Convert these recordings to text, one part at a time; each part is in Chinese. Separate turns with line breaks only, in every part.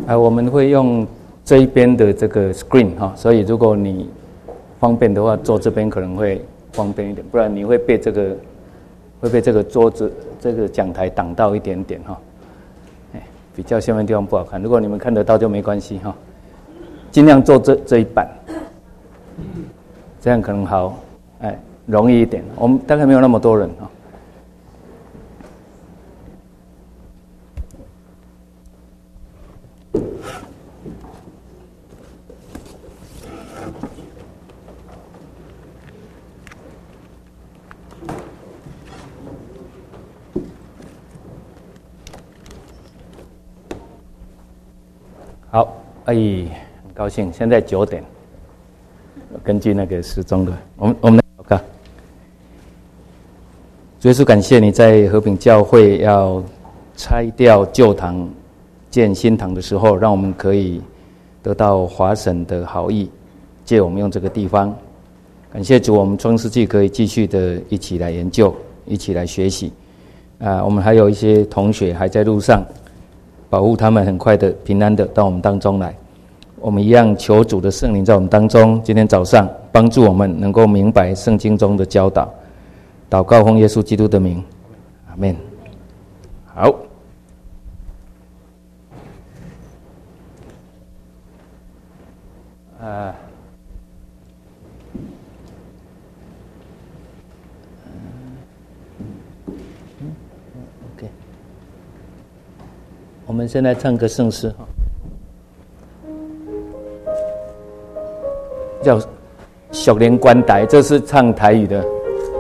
我们会用这一边的这个 screen 哈，所以如果你方便的话，坐这边可能会方便一点，不然你会被这个桌子这个讲台挡到一点点哈。比较下面地方不好看，如果你们看得到就没关系哈。尽量坐这一版，这样可能好，容易一点。我们大概没有那么多人哈。好，很高兴，现在9点，根据那个时钟的，我们来祷告。主耶稣，感谢你在和平教会要拆掉旧堂建新堂的时候，让我们可以得到华神的好意，借我们用这个地方。感谢主，我们创世纪可以继续的一起来研究，一起来学习。我们还有一些同学还在路上。保护他们很快的平安的到我们当中来，我们一样求主的圣灵在我们当中，今天早上帮助我们能够明白圣经中的教导。祷告奉耶稣基督的名，阿们。好，我们现在唱个圣诗哈，叫《属灵关台》，这是唱台语的。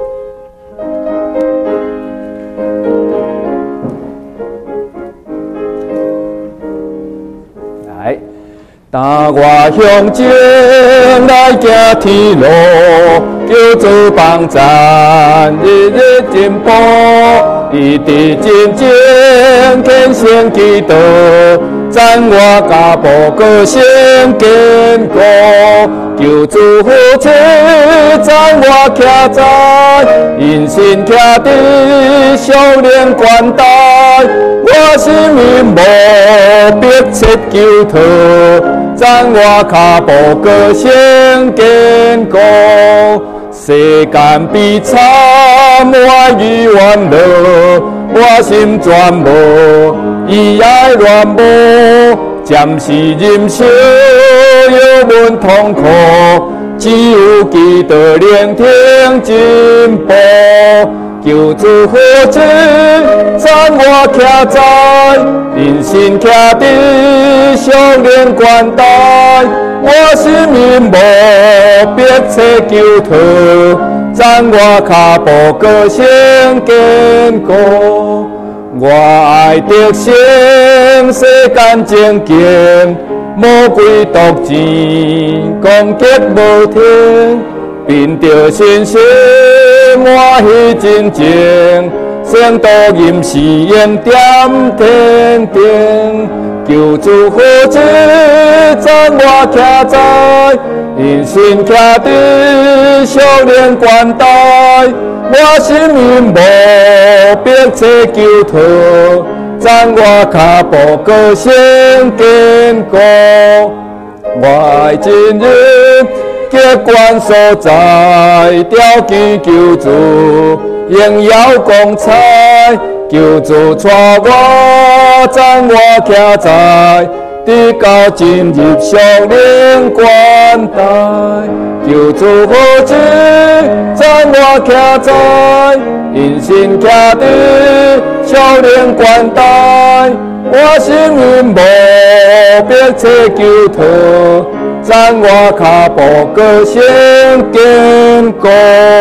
来，踏我向前来行天路，叫做帮赞，日日进步。一直真正虔诚祈祷，赞我家宝个性坚固，求主扶持，赞我徛在因信徛伫少年关台，我心命无逼切求讨，赞我脚步个性坚固。世间悲惨，我与怨乐，我心全无，伊爱乱无，暂时人生忧闷痛苦，只有基督聆听进步，求主扶持，赞我徛在人生徛伫少年关台，我心命无逼切求讨，赞我脚步个性坚固，我爱得胜世间正经，魔鬼毒箭攻击无停，凭着信心满喜真情，圣道吟诗言点天定，求主扶持，赞我徛在因信徛伫少年关台，我心命无逼切求讨，赞我脚步个性坚固，我爱真日结关所在，条件求主荣耀光彩，求主带我，赞我徛在直到进入少年关台，求主扶持，赞我徛在因信徛伫少年关台，我心命无逼切求讨，赞我脚步个性坚固。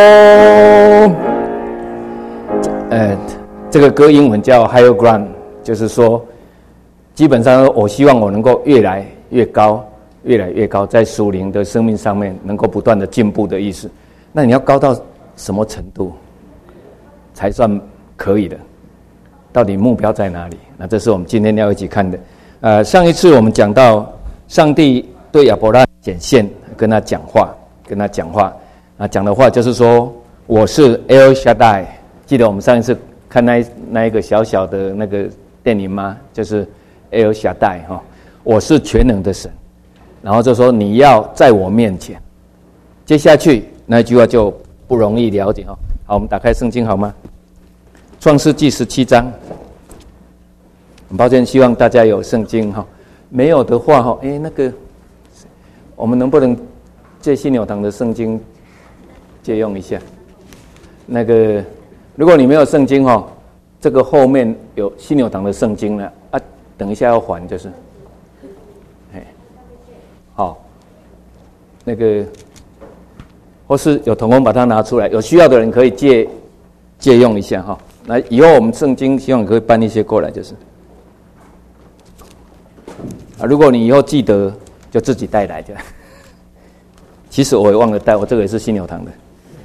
这个歌英文叫 Higher Ground， 就是说，基本上我希望我能够越来越高，越来越高，在属灵的生命上面能够不断的进步的意思。那你要高到什么程度才算可以的？到底目标在哪里？那这是我们今天要一起看的。上一次我们讲到上帝对亚伯拉罕显现，跟他讲话，讲的话就是说，我是 El Shaddai。记得我们上一次看那一个小小的那个电影吗？就是 El Shaddai 哈。 我是全能的神，然后就说你要在我面前。接下去那句话就不容易了解哈。好，我们打开圣经好吗？创世纪17章。很抱歉，希望大家有圣经哈。没有的话哈，那个我们能不能借犀牛堂的圣经借用一下？那个如果你没有圣经哈，这个后面有犀牛堂的圣经呢啊，等一下要还就是。好，那个或是有同工把它拿出来，有需要的人可以借用一下哈。那以后我们圣经希望可以搬一些过来，就是如果你以后记得，就自己带来的。其实我也忘了带，我这个也是犀牛堂的。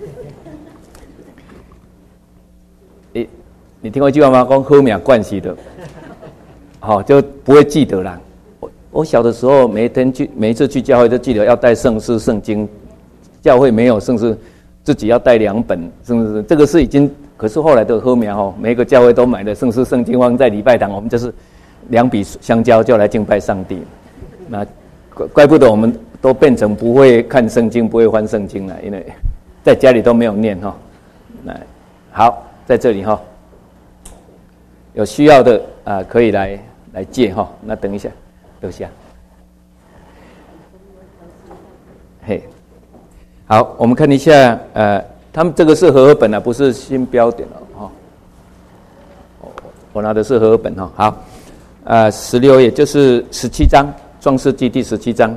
你听过一句话吗？讲喝名惯习的，好就不会记得啦。我小的时候，每一次去教会都记得要带圣诗、圣经。教会没有圣诗，自己要带2本圣诗。这个是已经，可是后来的后面每一个教会都买了圣诗、圣经放在礼拜堂，我们就是2笔相交就来敬拜上帝。那怪不得我们都变成不会看圣经、不会翻圣经了，因为在家里都没有念哈。那好，在这里哈，有需要的可以来借哈。那等一下。留下，嘿，好，我们看一下，他们这个是和合本不是新标点哈。我拿的是和合本哈。好，16页就是17章，创世纪第17章。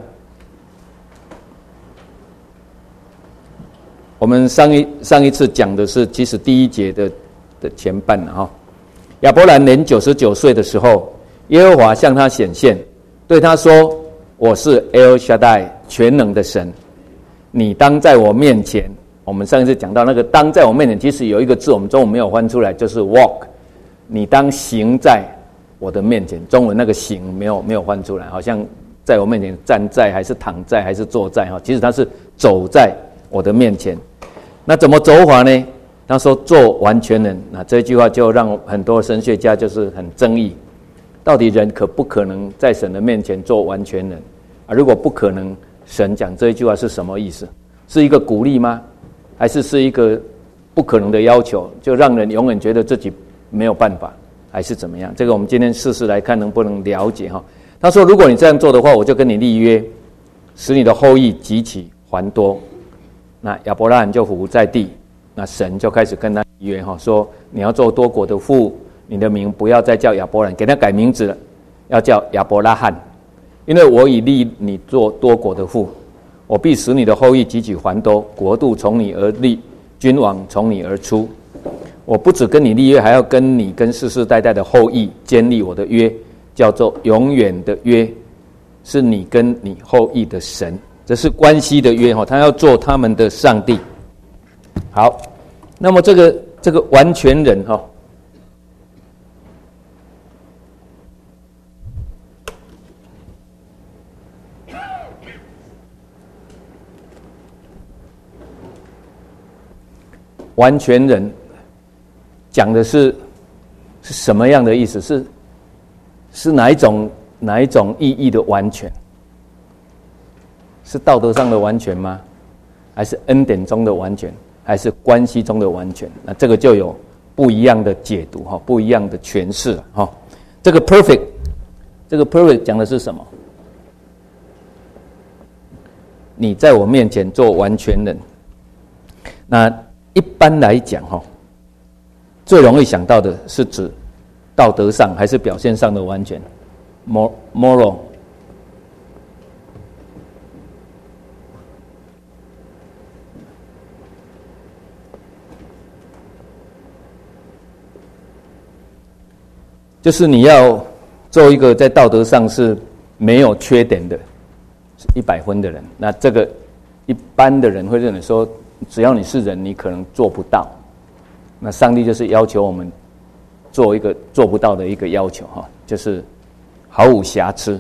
我们上一次讲的是其实第1节的前半哈。亚伯兰年99岁的时候，耶和华向他显现。对他说：“我是 El Shaddai 全能的神，你当在我面前。”我们上一次讲到那个“当在我面前”，其实有一个字我们中文没有翻出来，就是 walk。你当行在我的面前。中文那个“行”没有翻出来，好像在我面前站在，还是躺在，还是坐在哈？其实他是走在我的面前。那怎么走法呢？他说：“做完全人。”那这句话就让很多神学家就是很争议。到底人可不可能在神的面前做完全人如果不可能，神讲这一句话是什么意思？是一个鼓励吗？还是一个不可能的要求，就让人永远觉得自己没有办法，还是怎么样？这个我们今天试试来看能不能了解哈。他说：“如果你这样做的话，我就跟你立约，使你的后裔极其繁多。”那亚伯拉罕就伏在地，那神就开始跟他立约哈，说你要做多国的父。你的名不要再叫亚伯兰，给他改名字了，要叫亚伯拉罕，因为我已立你做多国的父，我必使你的后裔极其繁多，国度从你而立，君王从你而出。我不只跟你立约，还要跟你跟世世代代的后裔建立我的约，叫做永远的约，是你跟你后裔的神，这是关系的约哈，他要做他们的上帝。好，那么这个完全人哈。完全人讲的是什么样的意思？是哪一种意义的完全？是道德上的完全吗？还是恩典中的完全？还是关系中的完全？那这个就有不一样的解读哈，不一样的诠释哈。这个 perfect 讲的是什么？你在我面前做完全人。那一般来讲最容易想到的是指道德上还是表现上的完全 moral。 就是你要做一个在道德上是没有缺点的100分的人，那这个一般的人会认为说只要你是人，你可能做不到。那上帝就是要求我们做一个做不到的一个要求就是毫无瑕疵。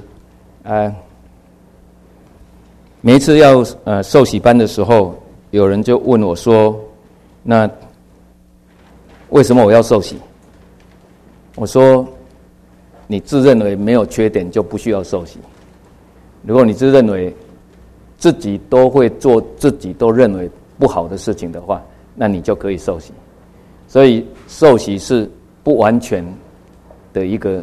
每一次要受洗班的时候，有人就问我说：“那为什么我要受洗？”我说：“ 你自认为没有缺点就不需要受洗。如果你自认为自己都会做自己都认为不好的事情的话，那你就可以受洗。所以受洗是不完全的一个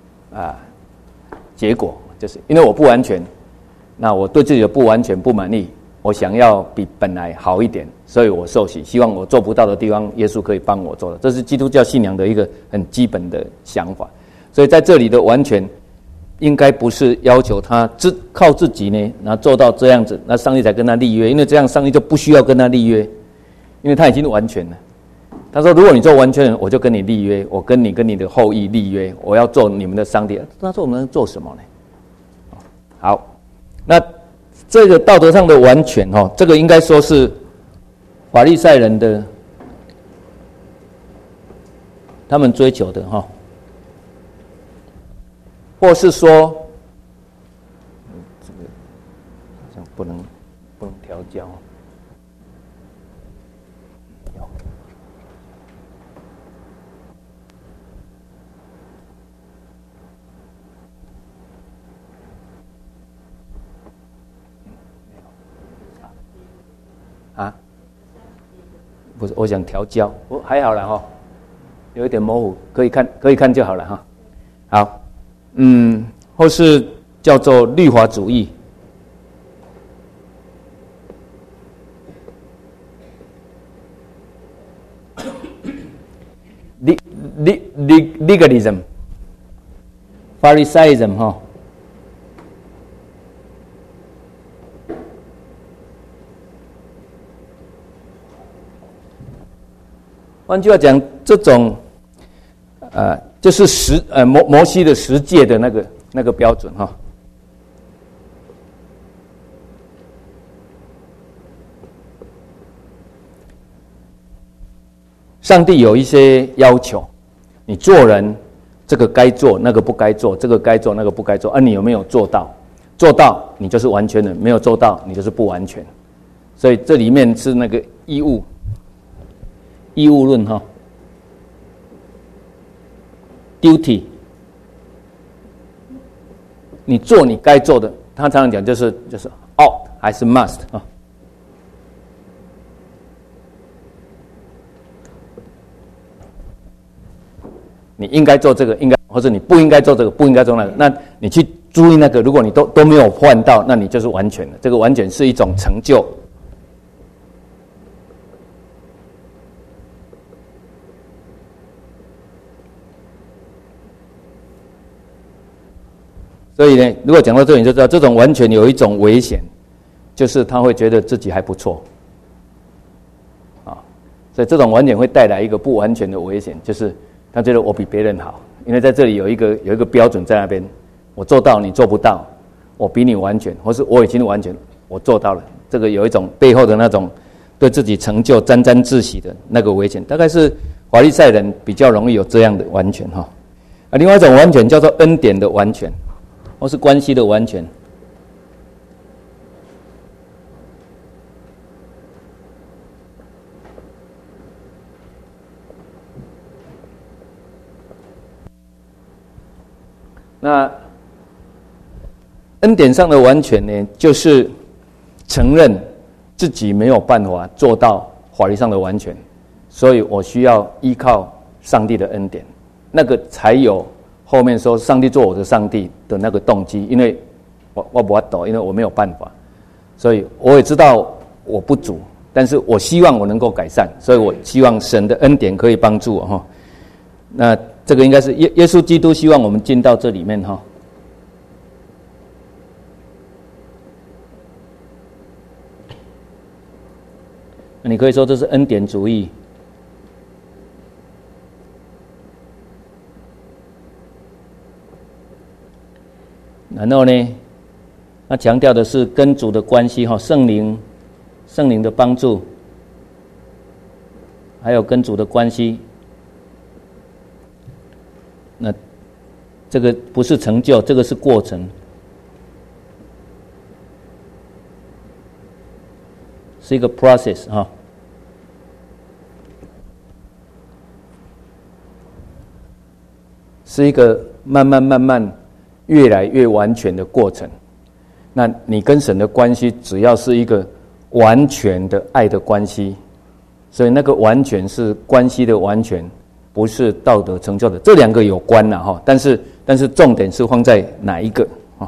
结果，就是因为我不完全，那我对自己的不完全不满意，我想要比本来好一点，所以我受洗，希望我做不到的地方耶稣可以帮我做的。这是基督教信仰的一个很基本的想法。所以在这里的完全应该不是要求他靠自己呢，然后做到这样子，那上帝才跟他立约，因为这样上帝就不需要跟他立约，因为他已经完全了。他说如果你做完全人，我就跟你立约，我跟你的后裔立约，我要做你们的上帝。他说我们能做什么呢？好，那这个道德上的完全这个应该说是法利赛人的他们追求的或是说这个好像不能调教不是，我想调教，还好啦有一点模糊，可以看就好了好，或是叫做律法主义，legalism, Pharisaism 换句话讲，这种就是摩西的十诫的那个标准上帝有一些要求，你做人这个该做，那个不该做，这个该做，那个不该做，你有没有做到？做到你就是完全人，没有做到你就是不完全。所以这里面是那个义务论duty， 你做你该做的，他常常讲就是 ought 还是 must 你应该做这个，或者你不应该做这个，不应该做那个，那你去注意那个，如果你都没有犯到，那你就是完全的。这个完全是一种成就。所以呢，如果讲到这里，你就知道这种完全有一种危险，就是他会觉得自己还不错，所以这种完全会带来一个不完全的危险，就是他觉得我比别人好，因为在这里有一个标准在那边，我做到你做不到，我比你完全，或是我已经完全，我做到了，这个有一种背后的那种对自己成就沾沾自喜的那个危险，大概是法利赛人比较容易有这样的完全另外一种完全叫做恩典的完全。或是关系的完全，那恩典上的完全呢，就是承认自己没有办法做到法律上的完全，所以我需要依靠上帝的恩典，那个才有后面说上帝做我的上帝的那个动机，因为我不懂，因为我没有办法，所以我也知道我不足，但是我希望我能够改善，所以我希望神的恩典可以帮助我那这个应该是耶稣基督希望我们进到这里面那你可以说这是恩典主义。然后呢，他强调的是跟主的关系圣灵的帮助，还有跟主的关系。那这个不是成就，这个是过程，是一个 process 是一个慢慢越来越完全的过程。那你跟神的关系，只要是一个完全的爱的关系，所以那个完全是关系的完全，不是道德成就的。这两个有关啦哈，但是重点是放在哪一个哈？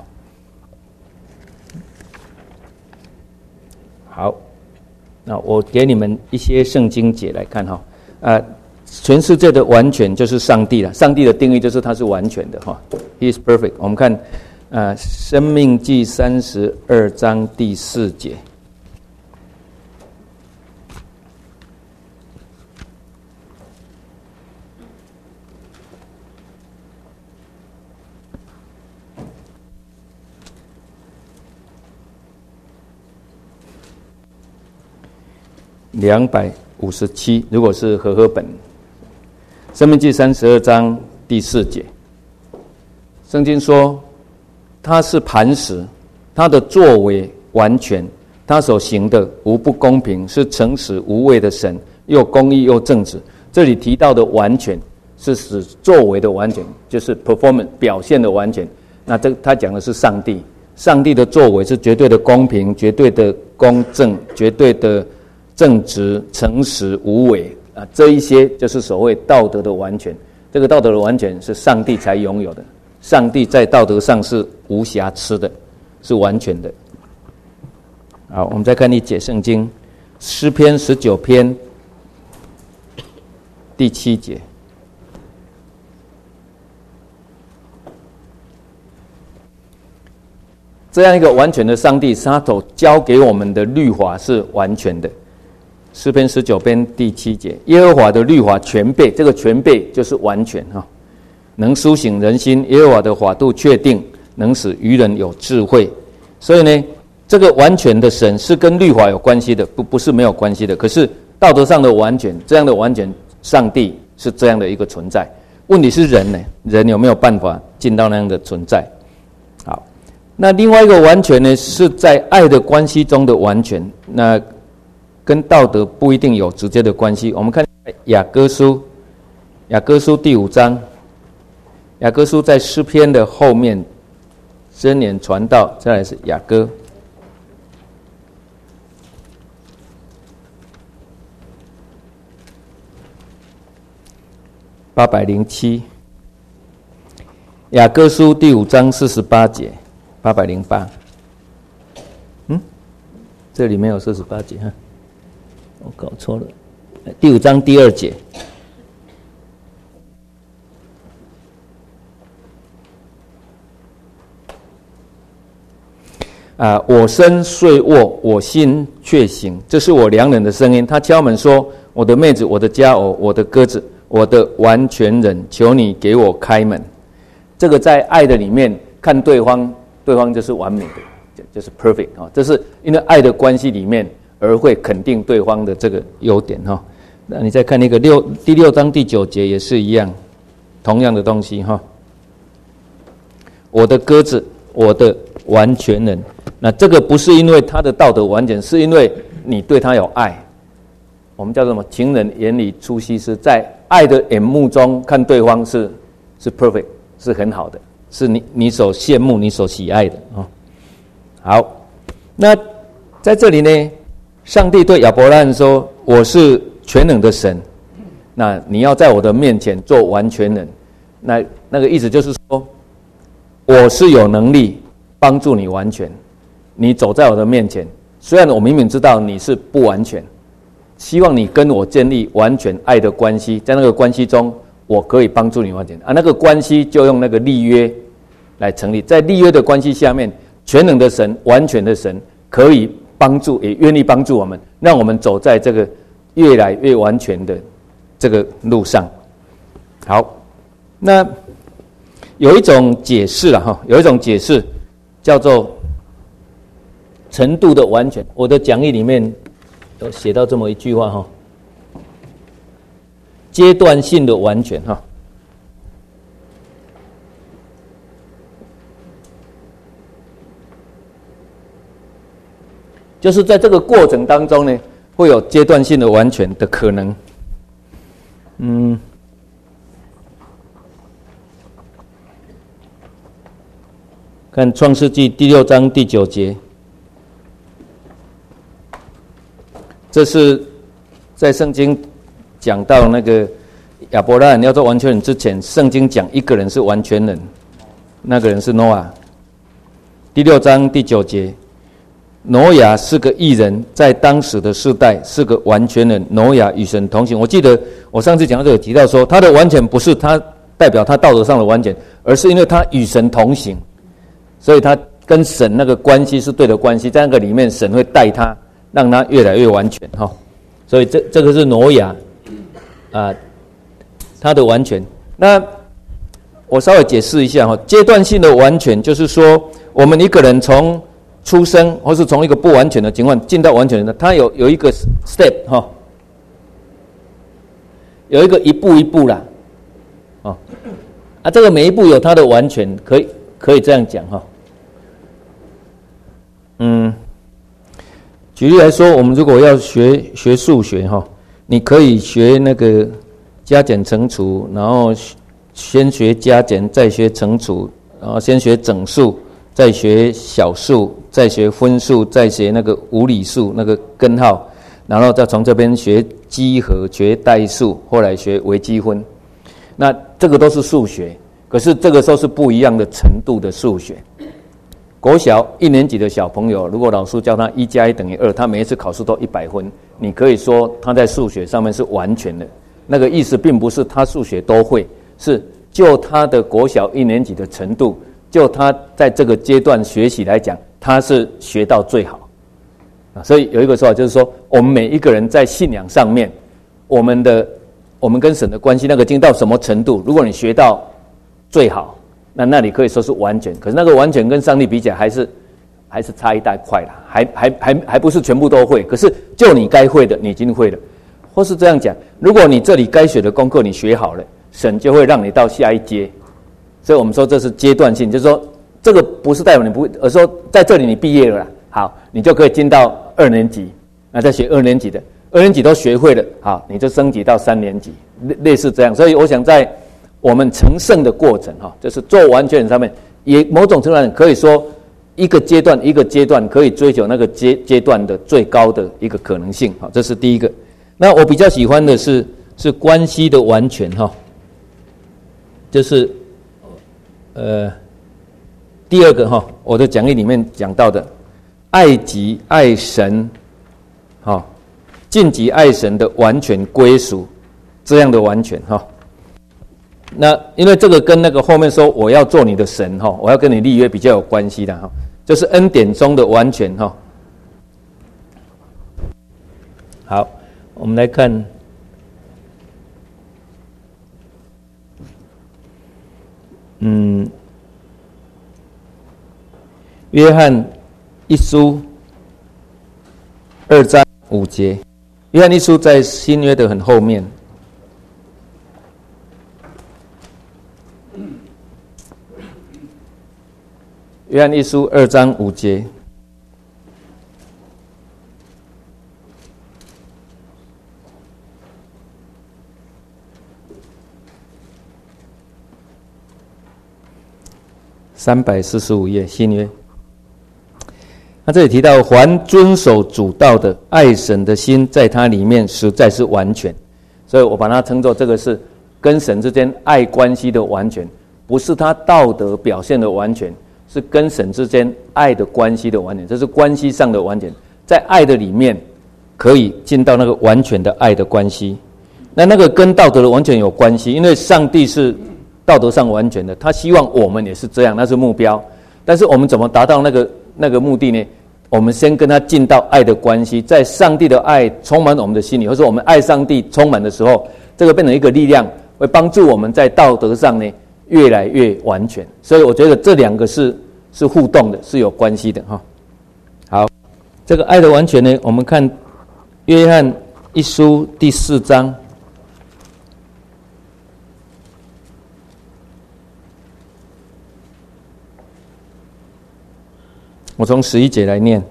好，那我给你们一些圣经解来看哈。全世界的完全就是上帝了，上帝的定义就是他是完全的哈 ，He is perfect。我们看申命记32章第4节。257，如果是和合本，申命记32章第4节，圣经说，他是磐石，他的作为完全，他所行的无不公平，是诚实无畏的神，又公义又正直。这里提到的完全，是指作为的完全，就是 performance 表现的完全。那他讲的是上帝，上帝的作为是绝对的公平，绝对的公正，绝对的正直、诚实、无伪啊，这一些就是所谓道德的完全。这个道德的完全是上帝才拥有的，上帝在道德上是无瑕疵的，是完全的。好，我们再看一节圣经，诗篇19篇第7节。这样一个完全的上帝，他所教给我们的律法是完全的。诗篇19篇第7节，耶和华的律法全备，这个全备就是完全哈，能苏醒人心。耶和华的法度确定，能使愚人有智慧。所以呢，这个完全的神是跟律法有关系的，不是没有关系的。可是道德上的完全，这样的完全，上帝是这样的一个存在。问题是人呢？人有没有办法进到那样的存在？好，那另外一个完全呢，是在爱的关系中的完全。那跟道德不一定有直接的关系。我们看雅歌书第5章，雅歌书在诗篇的后面，箴言传道，再来是雅歌。807，雅歌书第5章48节，808。这里没有48节哈。我搞错了，第5章第2节，我身睡卧，我心却醒，这是我良人的声音。他敲门说：“我的妹子，我的佳偶，我的鸽子，我的完全人，求你给我开门。”这个在爱的里面看对方，对方就是完美的，就是 perfect 啊。这是因为爱的关系里面，而会肯定对方的这个优点哈。那你再看那个第6章第9节也是一样，同样的东西哈。我的鸽子，我的完全人。那这个不是因为他的道德完全，是因为你对他有爱。我们叫做什么？情人眼里出西施，在爱的眼目中看对方是 perfect， 是很好的，是你所羡慕、你所喜爱的啊。好，那在这里呢？上帝对亚伯拉罕说：“我是全能的神，那你要在我的面前做完全人。”那个意思就是说，我是有能力帮助你完全。你走在我的面前，虽然我明明知道你是不完全，希望你跟我建立完全爱的关系，在那个关系中，我可以帮助你完全。那个关系就用那个立约来成立，在立约的关系下面，全能的神、完全的神可以帮助，也愿意帮助我们，让我们走在这个越来越完全的这个路上。好，那有一种解释了哈，有一种解释叫做程度的完全。我的讲义里面有写到这么一句话哈，阶段性的完全哈。就是在这个过程当中呢，会有阶段性的完全的可能。
看创世纪第6章第9节，这是在圣经讲到那个亚伯拉罕要做完全人之前，圣经讲一个人是完全人，那个人是挪亚。第6章第9节，挪亚是个义人，在当时的世代是个完全人。挪亚与神同行。我记得我上次讲到这个提到说，他的完全不是他代表他道德上的完全，而是因为他与神同行，所以他跟神那个关系是对的关系，在那个里面神会带他，让他越来越完全哈。所以这个是挪亚他的完全。那我稍微解释一下哈，阶段性的完全就是说，我们一个人从出生或是从一个不完全的情况进到完全的，他有一个 step 哈，有一个一步一步啦，这个每一步有它的完全，可以这样讲哈。举例来说，我们如果要学数学哈，你可以学那个加减乘除，然后先学加减，再学乘除，然后先学整数，再学小数，再学分数，再学那个无理数那个根号，然后再从这边学积和，学代数，后来学微积分。那这个都是数学，可是这个时候是不一样的程度的数学。国小1年级的小朋友，如果老师教他1加1等于2，他每一次考试都100分，你可以说他在数学上面是完全的。那个意思并不是他数学都会，是就他的国小1年级的程度，就他在这个阶段学习来讲，他是学到最好。所以有一个说法就是说，我们每一个人在信仰上面，我们跟神的关系那个经到什么程度，如果你学到最好，那你可以说是完全。可是那个完全跟上帝比起来还是差一大块啦，还不是全部都会。可是就你该会的，你已经会了。或是这样讲，如果你这里该学的功课你学好了，神就会让你到下一阶。所以我们说这是阶段性，就是说这个不是代表你不会，而说在这里你毕业了啦，好，你就可以进到2年级，那再学2年级的，2年级都学会了，好，你就升级到3年级，类似这样。所以我想在我们成圣的过程就是做完全人上面，也某种程度上可以说一个阶段一个阶段可以追求那个阶段的最高的一个可能性。好，这是第一个。那我比较喜欢的是关系的完全就是第二个我的讲义里面讲到的爱己爱神尽己爱神的完全归属，这样的完全那因为这个跟那个后面说我要做你的神我要跟你立约比较有关系的就是恩典中的完全好，我们来看约翰一书2章5节。约翰一书在新约的很后面。约翰一书2章5节。345页新约。他这里提到，凡遵守主道的，爱神的心在他里面实在是完全。所以我把它称作这个是跟神之间爱关系的完全，不是他道德表现的完全，是跟神之间爱的关系的完全，这是关系上的完全。在爱的里面可以进到那个完全的爱的关系。那个跟道德的完全有关系，因为上帝是道德上完全的，他希望我们也是这样，那是目标。但是我们怎么达到那个目的呢？我们先跟他进到爱的关系，在上帝的爱充满我们的心里，或者我们爱上帝充满的时候，这个变成一个力量，会帮助我们在道德上呢越来越完全。所以我觉得这两个是互动的，是有关系的好，这个爱的完全呢，我们看约翰一书第4章。我从11节来念。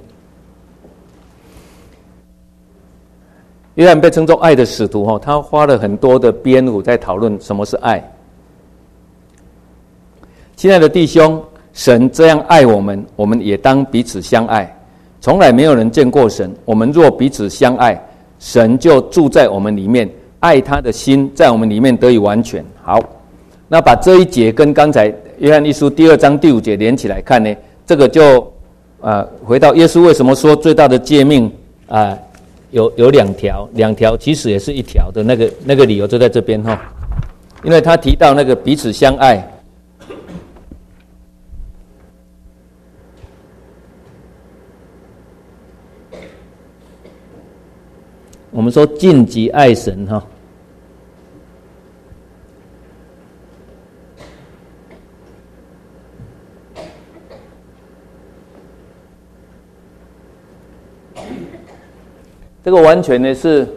约翰被称作爱的使徒他花了很多的篇幅在讨论什么是爱。亲爱的弟兄， 神这样爱我们，我们也当彼此相爱。从来没有人见过神，我们若彼此相爱，神就住在我们里面，爱他的心在我们里面得以完全。好，那把这一节跟刚才约翰一书第2章第5节连起来看呢，这个就回到耶稣为什么说最大的诫命有两条其实也是一条的那个理由就在这边哈，因为他提到那个彼此相爱。我们说尽己爱神哈，这个完全呢是，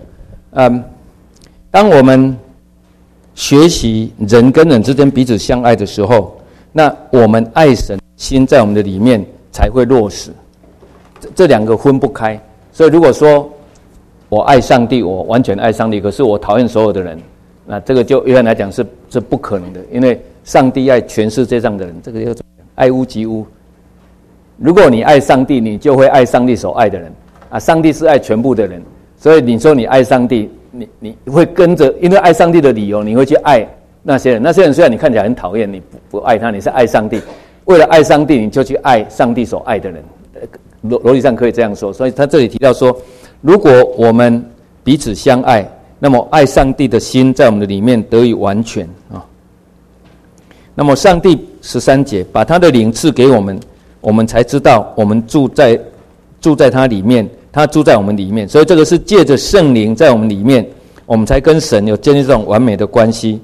当我们学习人跟人之间彼此相爱的时候，那我们爱神心在我们的里面才会落实，这两个分不开。所以如果说我爱上帝，我完全爱上帝，可是我讨厌所有的人，那这个就约翰来讲是不可能的，因为上帝爱全世界上的人，这个要爱屋及乌。如果你爱上帝，你就会爱上帝所爱的人啊！上帝是爱全部的人，所以你说你爱上帝，你会跟着，因为爱上帝的理由，你会去爱那些人。那些人虽然你看起来很讨厌，你不爱他，你是爱上帝。为了爱上帝，你就去爱上帝所爱的人。逻辑上可以这样说。所以他这里提到说，如果我们彼此相爱，那么爱上帝的心在我们的里面得以完全啊。那么上帝13节把他的灵赐给我们，我们才知道我们住在他里面，他住在我们里面。所以这个是借着圣灵在我们里面，我们才跟神有建立这种完美的关系。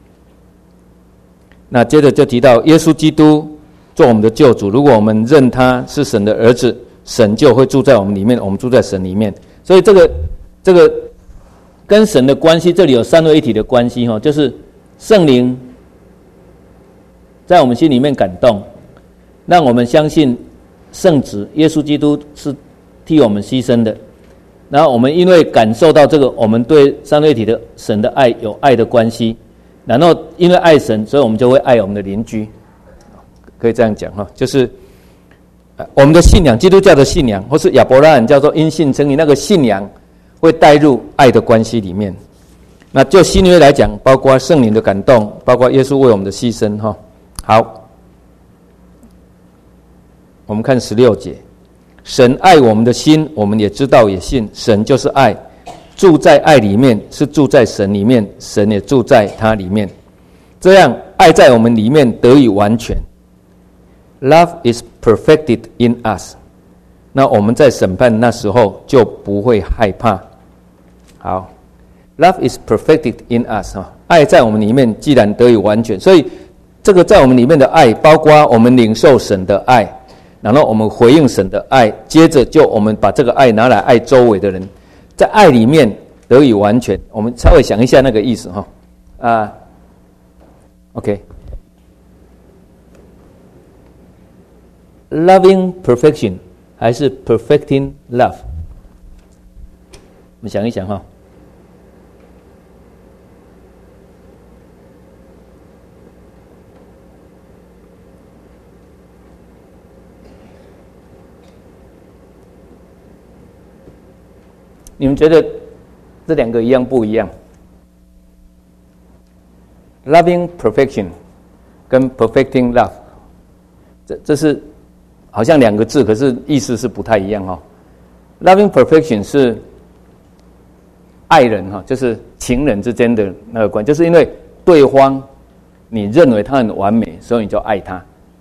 那接着就提到耶稣基督做我们的救主，如果我们认他是神的儿子，神就会住在我们里面，我们住在神里面。所以这个跟神的关系，这里有三位一体的关系哈，就是圣灵在我们心里面感动，让我们相信圣子耶稣基督是替我们牺牲的。然后我们因为感受到这个，我们对三位一体的神的爱有爱的关系，然后因为爱神，所以我们就会爱我们的邻居，可以这样讲哈，就是我们的信仰，基督教的信仰，或是亚伯拉罕叫做因信称义，那个信仰会带入爱的关系里面。那就新约来讲，包括圣灵的感动，包括耶稣为我们的牺牲哈。好，我们看16节，神爱我们的心，我们也知道也信，神就是爱，住在爱里面，是住在神里面，神也住在他里面，这样爱在我们里面得以完全。Love is perfected in us， 那我们在审判那时候就不会害怕。好， Love is perfected in us， 爱在我们里面既然得以完全，所以这个在我们里面的爱，包括我们领受神的爱，然后我们回应神的爱，接着就我们把这个爱拿来爱周围的人，在爱里面得以完全。我们稍微想一下那个意思哈，loving perfection 还是 perfecting love？ 我们想一想哈。你们觉得这两个一样不一样？ Loving perfection 跟 perfecting love， 这是好像两个字，可是意思是不太一样哈。Loving perfection 是爱人哈，就是情人之间的那个关系，就是因为对方你认为他很完美，所以你就爱他。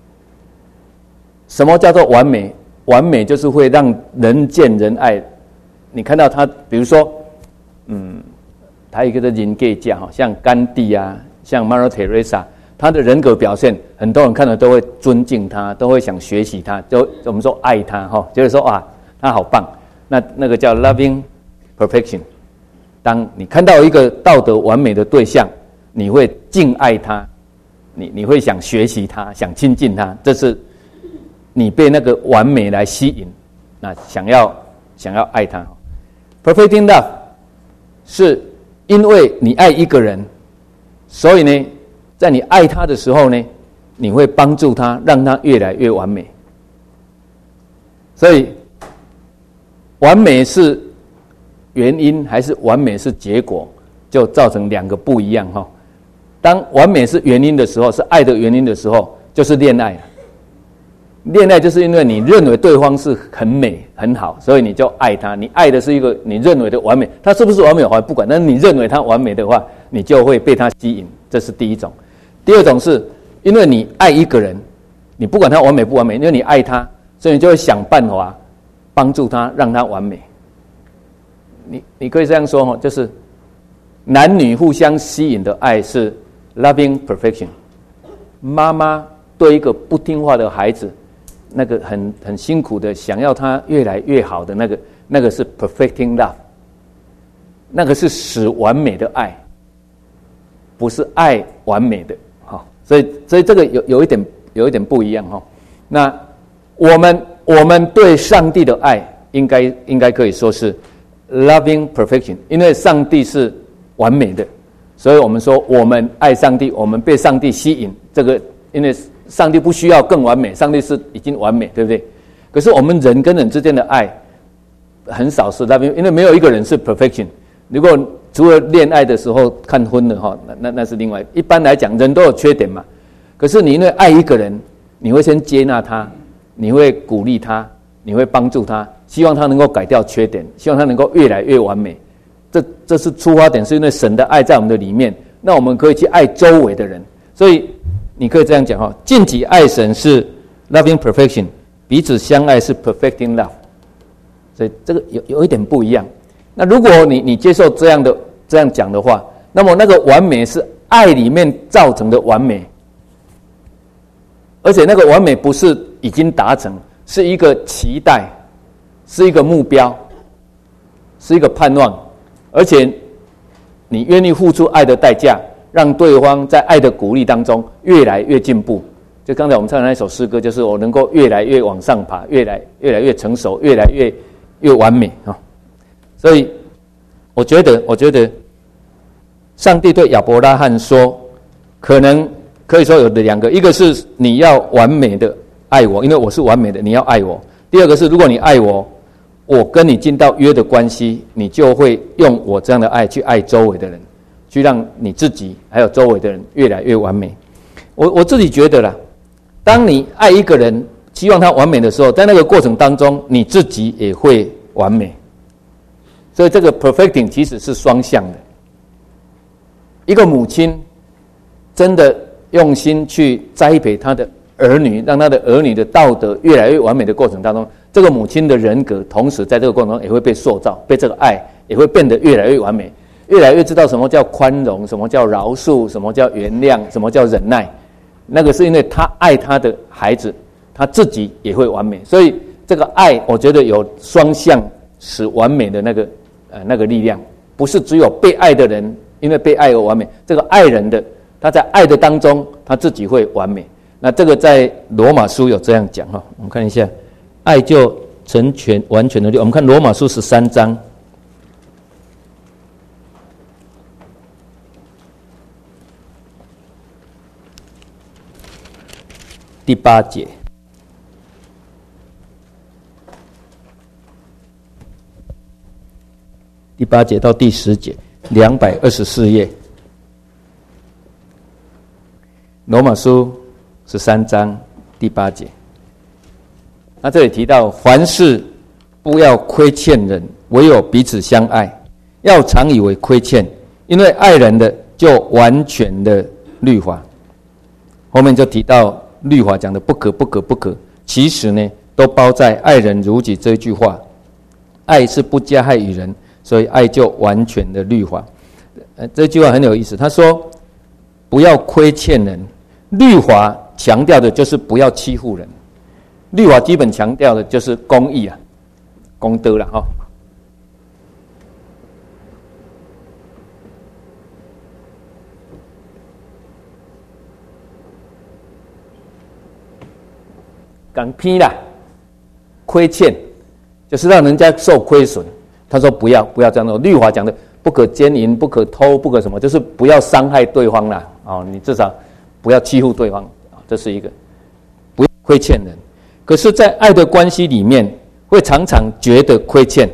什么叫做完美？完美就是会让人见人爱。你看到他，比如说，他一个的人格架哈，像甘地啊，像 Mother Teresa， 他的人格表现，很多人看了都会尊敬他，都会想学习他，就我们说爱他哈，就是说哇，他好棒。那个叫 loving perfection。当你看到一个道德完美的对象，你会敬爱他，你会想学习他，想亲近他，这是你被那个完美来吸引，那想要爱他。Perfecting love 是因为你爱一个人，所以呢，在你爱他的时候呢， 你会帮助他，让他越来越完美。所以，完美是原因还是完美是结果，就造成两个不一样哈。当完美是原因的时候，是爱的原因的时候，就是恋爱了。恋爱就是因为你认为对方是很美很好，所以你就爱他。你爱的是一个你认为的完美，他是不是完美我还不管，但是你认为他完美的话，你就会被他吸引，这是第一种。第二种是因为你爱一个人，你不管他完美不完美，因为你爱他，所以你就会想办法帮助他，让他完美。你可以这样说，就是男女互相吸引的爱是 loving perfection。妈妈对一个不听话的孩子，那个很辛苦的想要他越来越好的那个是 perfecting love， 那个是使完美的爱，不是爱完美的。所以这个有一点不一样哈。那我们对上帝的爱应该可以说是 loving perfection， 因为上帝是完美的，所以我们说我们爱上帝，我们被上帝吸引。这个因为上帝不需要更完美，上帝是已经完美，对不对？可是我们人跟人之间的爱很少是 loving， 因为没有一个人是 perfection。如果除了恋爱的时候看婚了哈，那是另外。一般来讲，人都有缺点嘛。可是你因为爱一个人，你会先接纳他，你会鼓励他，你会帮助他，希望他能够改掉缺点，希望他能够越来越完美。这是出发点，是因为神的爱在我们的里面，那我们可以去爱周围的人。所以你可以这样讲哈，尽己爱神是 loving perfection， 彼此相爱是 perfecting love。所以这个有一点不一样。那如果你接受这样讲的话，那么那个完美是爱里面造成的完美，而且那个完美不是已经达成，是一个期待，是一个目标，是一个盼望，而且你愿意付出爱的代价，让对方在爱的鼓励当中越来越进步。就刚才我们唱的那首诗歌，就是我能够越来越往上爬，越来越成熟，越来越完美啊。所以我觉得上帝对亚伯拉罕说，可以说有两个，一个是你要完美的爱我，因为我是完美的，你要爱我。第二个是如果你爱我，我跟你进到约的关系，你就会用我这样的爱去爱周围的人，去让你自己还有周围的人越来越完美。我自己觉得啦，当你爱一个人，希望他完美的时候，在那个过程当中，你自己也会完美。所以这个 perfecting 其实是双向的。一个母亲真的用心去栽培他的儿女，让他的儿女的道德越来越完美的过程当中，这个母亲的人格同时在这个过程中也会被塑造，被这个爱也会变得越来越完美，越来越知道什么叫宽容，什么叫饶恕，什么叫原谅，什么叫忍耐。那个是因为他爱他的孩子，他自己也会完美。所以这个爱我觉得有双向使完美的那个力量，不是只有被爱的人因为被爱而完美，这个爱人的他在爱的当中他自己会完美。那这个在罗马书有这样讲哈，我们看一下，爱就成全完全的力。我们看罗马书13章第8节。第8节到第10节，224页。罗马书13章第8节。那这里提到，凡事不要亏欠人，唯有彼此相爱，要常以为亏欠，因为爱人的就完全的律法。后面就提到律法讲的不可不可不可，其实呢都包在爱人如己这一句话。爱是不加害于人，所以爱就完全的律法。这句话很有意思，他说不要亏欠人。律法强调的就是不要欺负人，律法基本强调的就是公义啊，公德啦哈。讲偏啦，亏欠就是让人家受亏损。他说不要这样做。律法讲的不可奸淫，不可偷，不可什么，就是不要伤害对方啦。哦，你至少不要欺负对方。 这是一个不亏欠人。可是在爱的关系里面会常常觉得亏欠。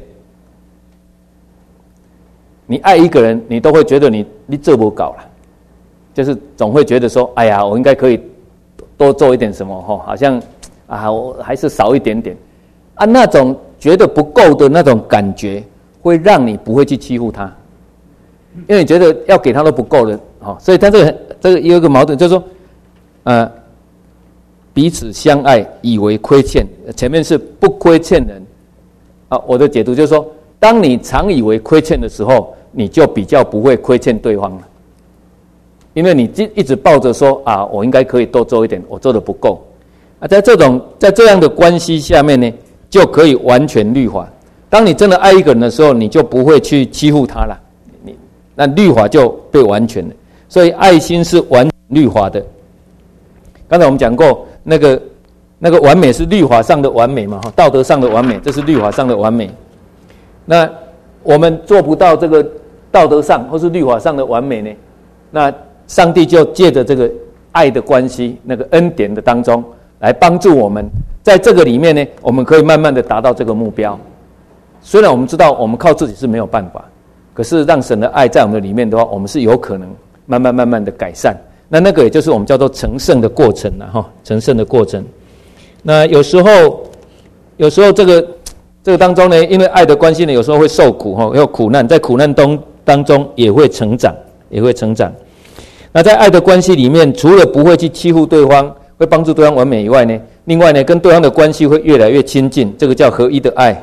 你爱一个人，你都会觉得你做不搞了，就是总会觉得说，哎呀，我应该可以多做一点什么，好像我还是少一点点啊，那种觉得不够的那种感觉，会让你不会去欺负他，因为你觉得要给他都不够的，所以他这个有一个矛盾，就是说，彼此相爱，以为亏欠，前面是不亏欠人啊。我的解读就是说，当你常以为亏欠的时候，你就比较不会亏欠对方了，因为你一直抱着说我应该可以多做一点，我做的不够啊。在这样的关系下面呢，就可以完全律法。当你真的爱一个人的时候，你就不会去欺负他了，那律法就被完全了。所以爱心是完律法的。刚才我们讲过，那个完美是律法上的完美嘛，道德上的完美，这是律法上的完美。那我们做不到这个道德上或是律法上的完美呢，那上帝就借着这个爱的关系，那个恩典的当中来帮助我们，在这个里面呢，我们可以慢慢的达到这个目标。虽然我们知道我们靠自己是没有办法，可是让神的爱在我们的里面的话，我们是有可能慢慢的改善。那个也就是我们叫做成圣的过程成圣的过程。那有时候这个当中呢，因为爱的关系呢，有时候会受苦有苦难，在苦难当中也会成长。那在爱的关系里面，除了不会去欺负对方，会帮助对方完美以外呢，另外呢，跟对方的关系会越来越亲近，这个叫合一的爱。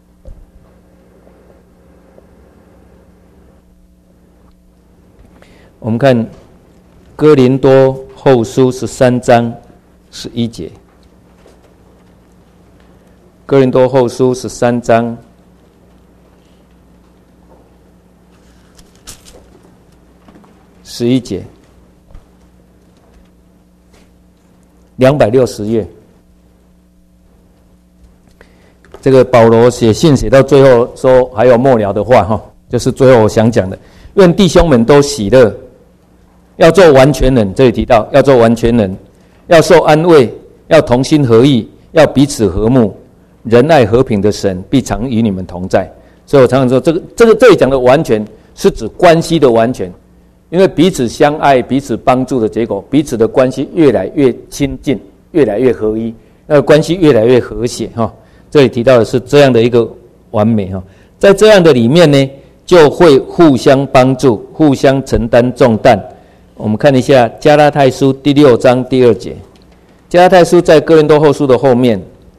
我们看哥林多后书13章11节，哥林多后书13章11节，260页。这个保罗写信写到最后说，还有末了的话就是最后我想讲的，愿弟兄们都喜乐，要做完全人，这里提到要做完全人，要受安慰，要同心合意，要彼此和睦，仁爱和平的神必常与你们同在。所以我常常说，这里讲的完全是指关系的完全，因为彼此相爱、彼此帮助的结果，彼此的关系越来越亲近，越来越合一，那个关系越来越和谐这里提到的是这样的一个完美在这样的里面呢，就会互相帮助，互相承担重担。我们看一下加拉太书第6章第2节，加拉太书在哥林多后书的后面。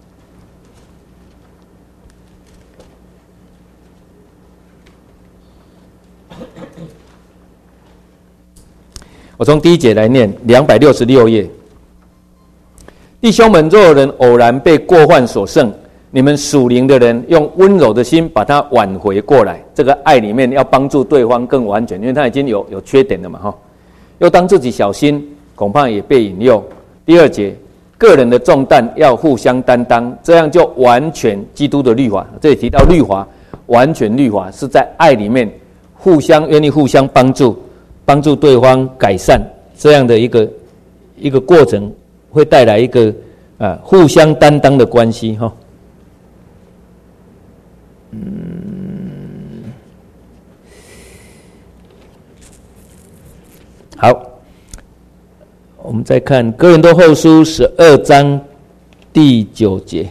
我从第1节来念，266页。弟兄们，若有人偶然被过犯所胜，你们属灵的人用温柔的心把他挽回过来。这个爱里面要帮助对方更完全，因为他已经有缺点了嘛又当自己小心，恐怕也被引诱。第2节，个人的重担要互相担当，这样就完全基督的律法。这里提到律法，完全律法是在爱里面愿意互相帮助对方改善，这样的一个过程，会带来一个互相担当的关系好，我们再看哥林多后书12章第9节。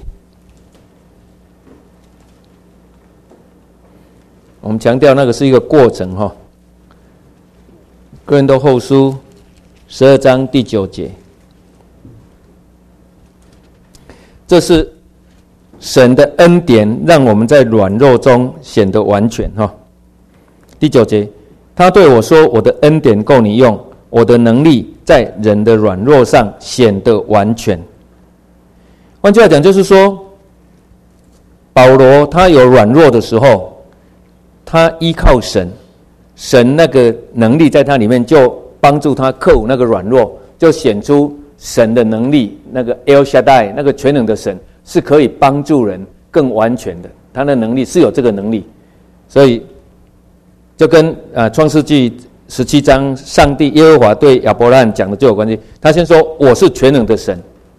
我们强调那个是一个过程哥林多后书12章第9节，这是神的恩典，让我们在软弱中显得完全第9节，他对我说，我的恩典够你用，我的能力在人的软弱上显得完全。换句话讲，就是说保罗他有软弱的时候，他依靠神那个能力在他里面，就帮助他克服那个软弱，就显出神的能力，那个 El Shaddai 那个全能的神是可以帮助人更完全的，他的能力是有这个能力。所以就跟创世纪 17章，上帝耶和华对亚伯拉罕讲的就有关系。他先说：“我是全能的神，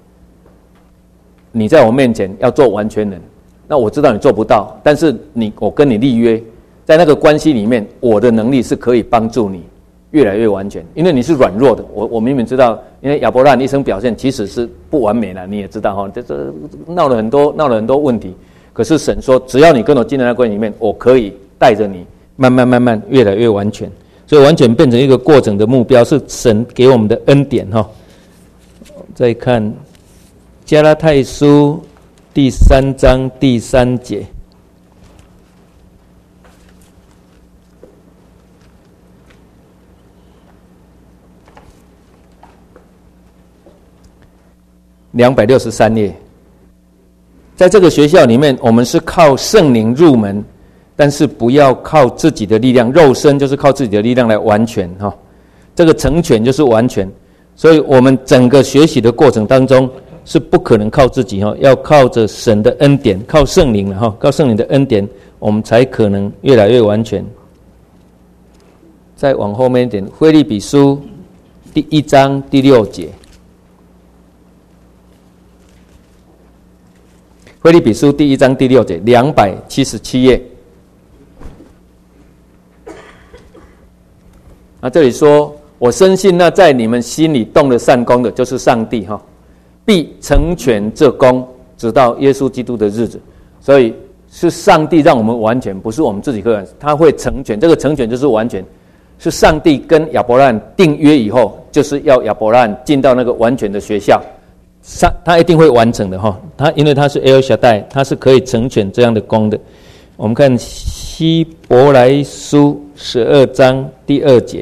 你在我面前要做完全人。那我知道你做不到，但是我跟你立约，在那个关系里面，我的能力是可以帮助你越来越完全，因为你是软弱的。我明明知道，因为亚伯拉罕一生表现其实是不完美的，你也知道哈，这闹了很多问题。可是神说，只要你跟我进到那关系里面，我可以带着你慢慢越来越完全。所以完全变成一个过程的目标，是神给我们的恩典哈。再看加拉太书第3章第3节。263页，在这个学校里面，我们是靠圣灵入门，但是不要靠自己的力量，肉身就是靠自己的力量来完全哈。这个成全就是完全，所以我们整个学习的过程当中是不可能靠自己哈，要靠着神的恩典，靠圣灵了哈，靠圣灵的恩典，我们才可能越来越完全。再往后面一点，腓立比书第1章第6节。腓立比书第1章第6节，277页。这里说，我深信那在你们心里动了善功的，就是上帝哈，必成全这功，直到耶稣基督的日子。所以是上帝让我们完全，不是我们自己个人，他会成全。这个成全就是完全，是上帝跟亚伯拉罕订约以后，就是要亚伯拉罕进到那个完全的学校。他一定会完成的哈，因为他是 El Shaddai， 他是可以成全这样的功的。我们看希伯来书12章第2节，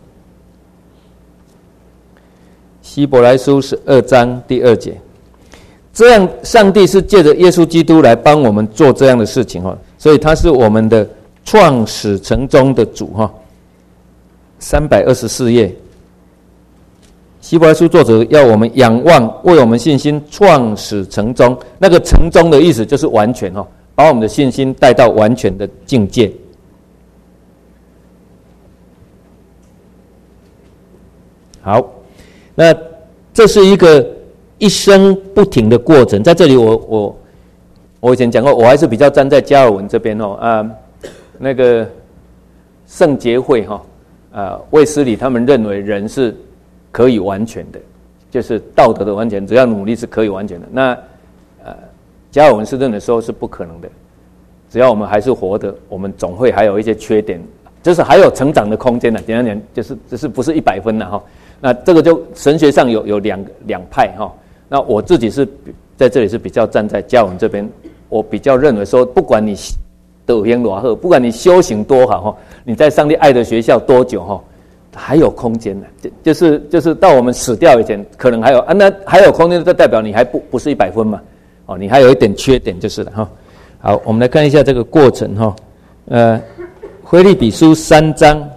希伯来书12章第2节，这样上帝是借着耶稣基督来帮我们做这样的事情哈，所以他是我们的创始成终的主哈。324页。希伯来书作者要我们仰望，为我们信心创始成终。那个成终的意思就是完全哈，把我们的信心带到完全的境界。好，那这是一个一生不停的过程。在这里我以前讲过，我还是比较站在加尔文这边哦那个圣洁会卫斯理他们认为人是可以完全的，就是道德的完全，只要努力是可以完全的。那加尔文是认为说是不可能的，只要我们还是活的，我们总会还有一些缺点，就是还有成长的空间的。简单讲，就是不是100分的哈。那这个就神学上有两派哈。那我自己是在这里是比较站在加尔文这边，我比较认为说，不管你德行多好，不管你修行多好哈，你在上帝爱的学校多久哈，还有空间的，就是到我们死掉以前，可能还有那还有空间，就代表你还不是100分嘛，你还有一点缺点就是了哈。好，我们来看一下这个过程哈。腓立比书3章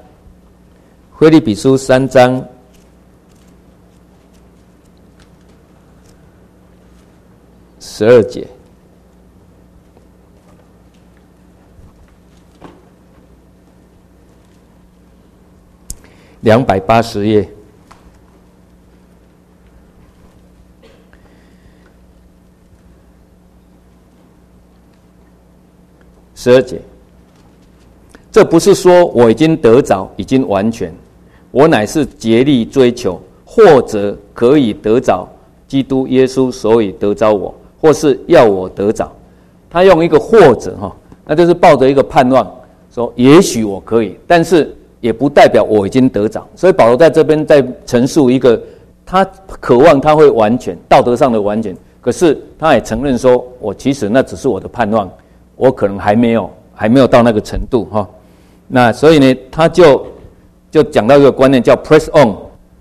12节。280页。12节，这不是说我已经得着，已经完全，我乃是竭力追求，或者可以得着基督耶稣，所以得着我，或是要我得着。他用一个或者那就是抱着一个盼望，说也许我可以，但是也不代表我已经得着。所以保罗在这边在陈述一个他渴望他会完全，道德上的完全，可是他也承认说，我其实那只是我的盼望，我可能还没有到那个程度哈。那所以呢，他就讲到一个观念叫 press on。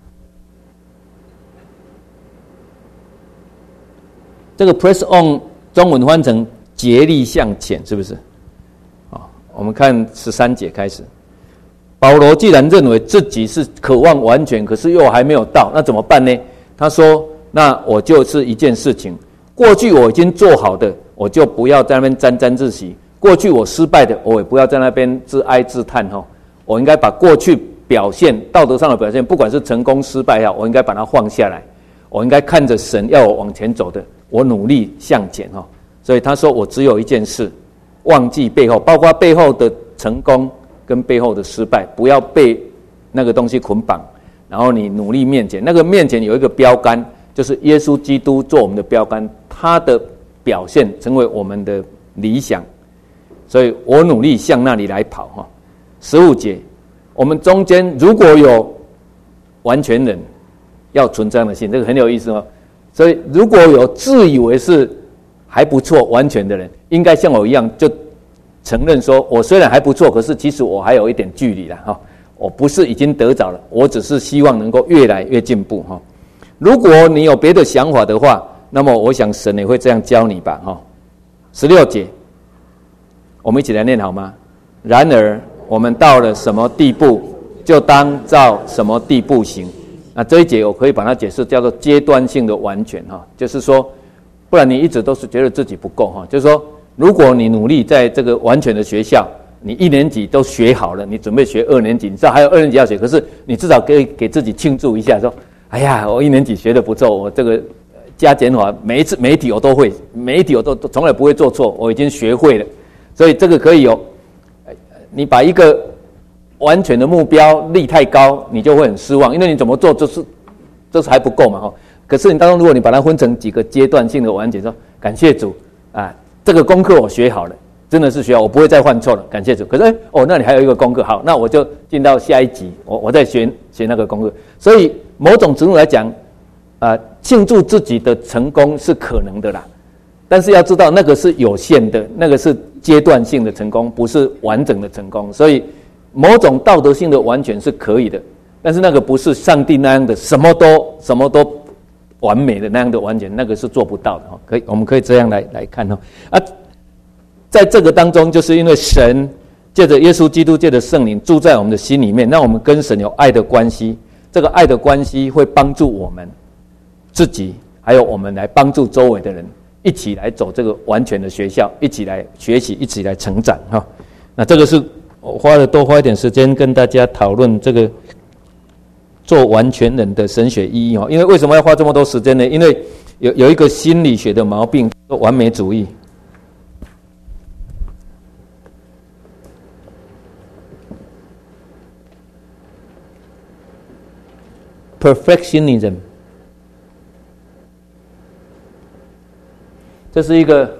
这个 press on 中文翻成竭力向前，是不是？我们看13节开始。保罗既然认为自己是渴望完全，可是又还没有到，那怎么办呢？他说，那我就是一件事情，过去我已经做好的，我就不要在那边沾沾自喜，过去我失败的，我也不要在那边自哀自叹我应该把过去表现，道德上的表现，不管是成功失败我应该把它放下来，我应该看着神要我往前走的，我努力向前所以他说我只有一件事，忘记背后，包括背后的成功跟背后的失败，不要被那个东西捆绑，然后你努力面前，那个面前有一个标杆，就是耶稣基督做我们的标杆，他的表现成为我们的理想，所以我努力向那里来跑15节，我们中间如果有完全人，要存这样的心，这个很有意思所以如果有自以为是还不错完全的人，应该像我一样就承认说，我虽然还不错，可是其实我还有一点距离啦我不是已经得着了，我只是希望能够越来越进步如果你有别的想法的话，那么我想神也会这样教你吧16节，我们一起来念好吗？然而我们到了什么地步，就当照什么地步行。那这一节我可以把它解释叫做阶段性的完全就是说，不然你一直都是觉得自己不够就是说，如果你努力在这个完全的学校，你1年级都学好了，你准备学2年级，你知道还有2年级要学，可是你至少可以给自己庆祝一下，说哎呀，我1年级学得不错，我这个加减法每一题我都会，每一题我都从来不会做错，我已经学会了。所以这个可以有，你把一个完全的目标立太高，你就会很失望，因为你怎么做就是还不够嘛可是你当中如果你把它分成几个阶段性的完全，说感谢主这个功课我学好了，真的是学好，我不会再犯错了，感谢主。可是那你还有一个功课，好，那我就进到下一级，我再学那个功课。所以某种程度来讲庆祝自己的成功是可能的啦，但是要知道那个是有限的，那个是阶段性的成功，不是完整的成功。所以某种道德性的完全是可以的，但是那个不是上帝那样的什么都完美的那样的完全，那个是做不到的我们可以这样来看在这个当中，就是因为神借着耶稣基督，借着圣灵住在我们的心里面，让我们跟神有爱的关系。这个爱的关系会帮助我们自己，还有我们来帮助周围的人，一起来走这个完全的学校，一起来学习，一起来成长那这个是我多花一点时间跟大家讨论这个做完全人的神学意义因为为什么要花这么多时间呢？因为有一个心理学的毛病，叫完美主义。Perfectionism， 这是一个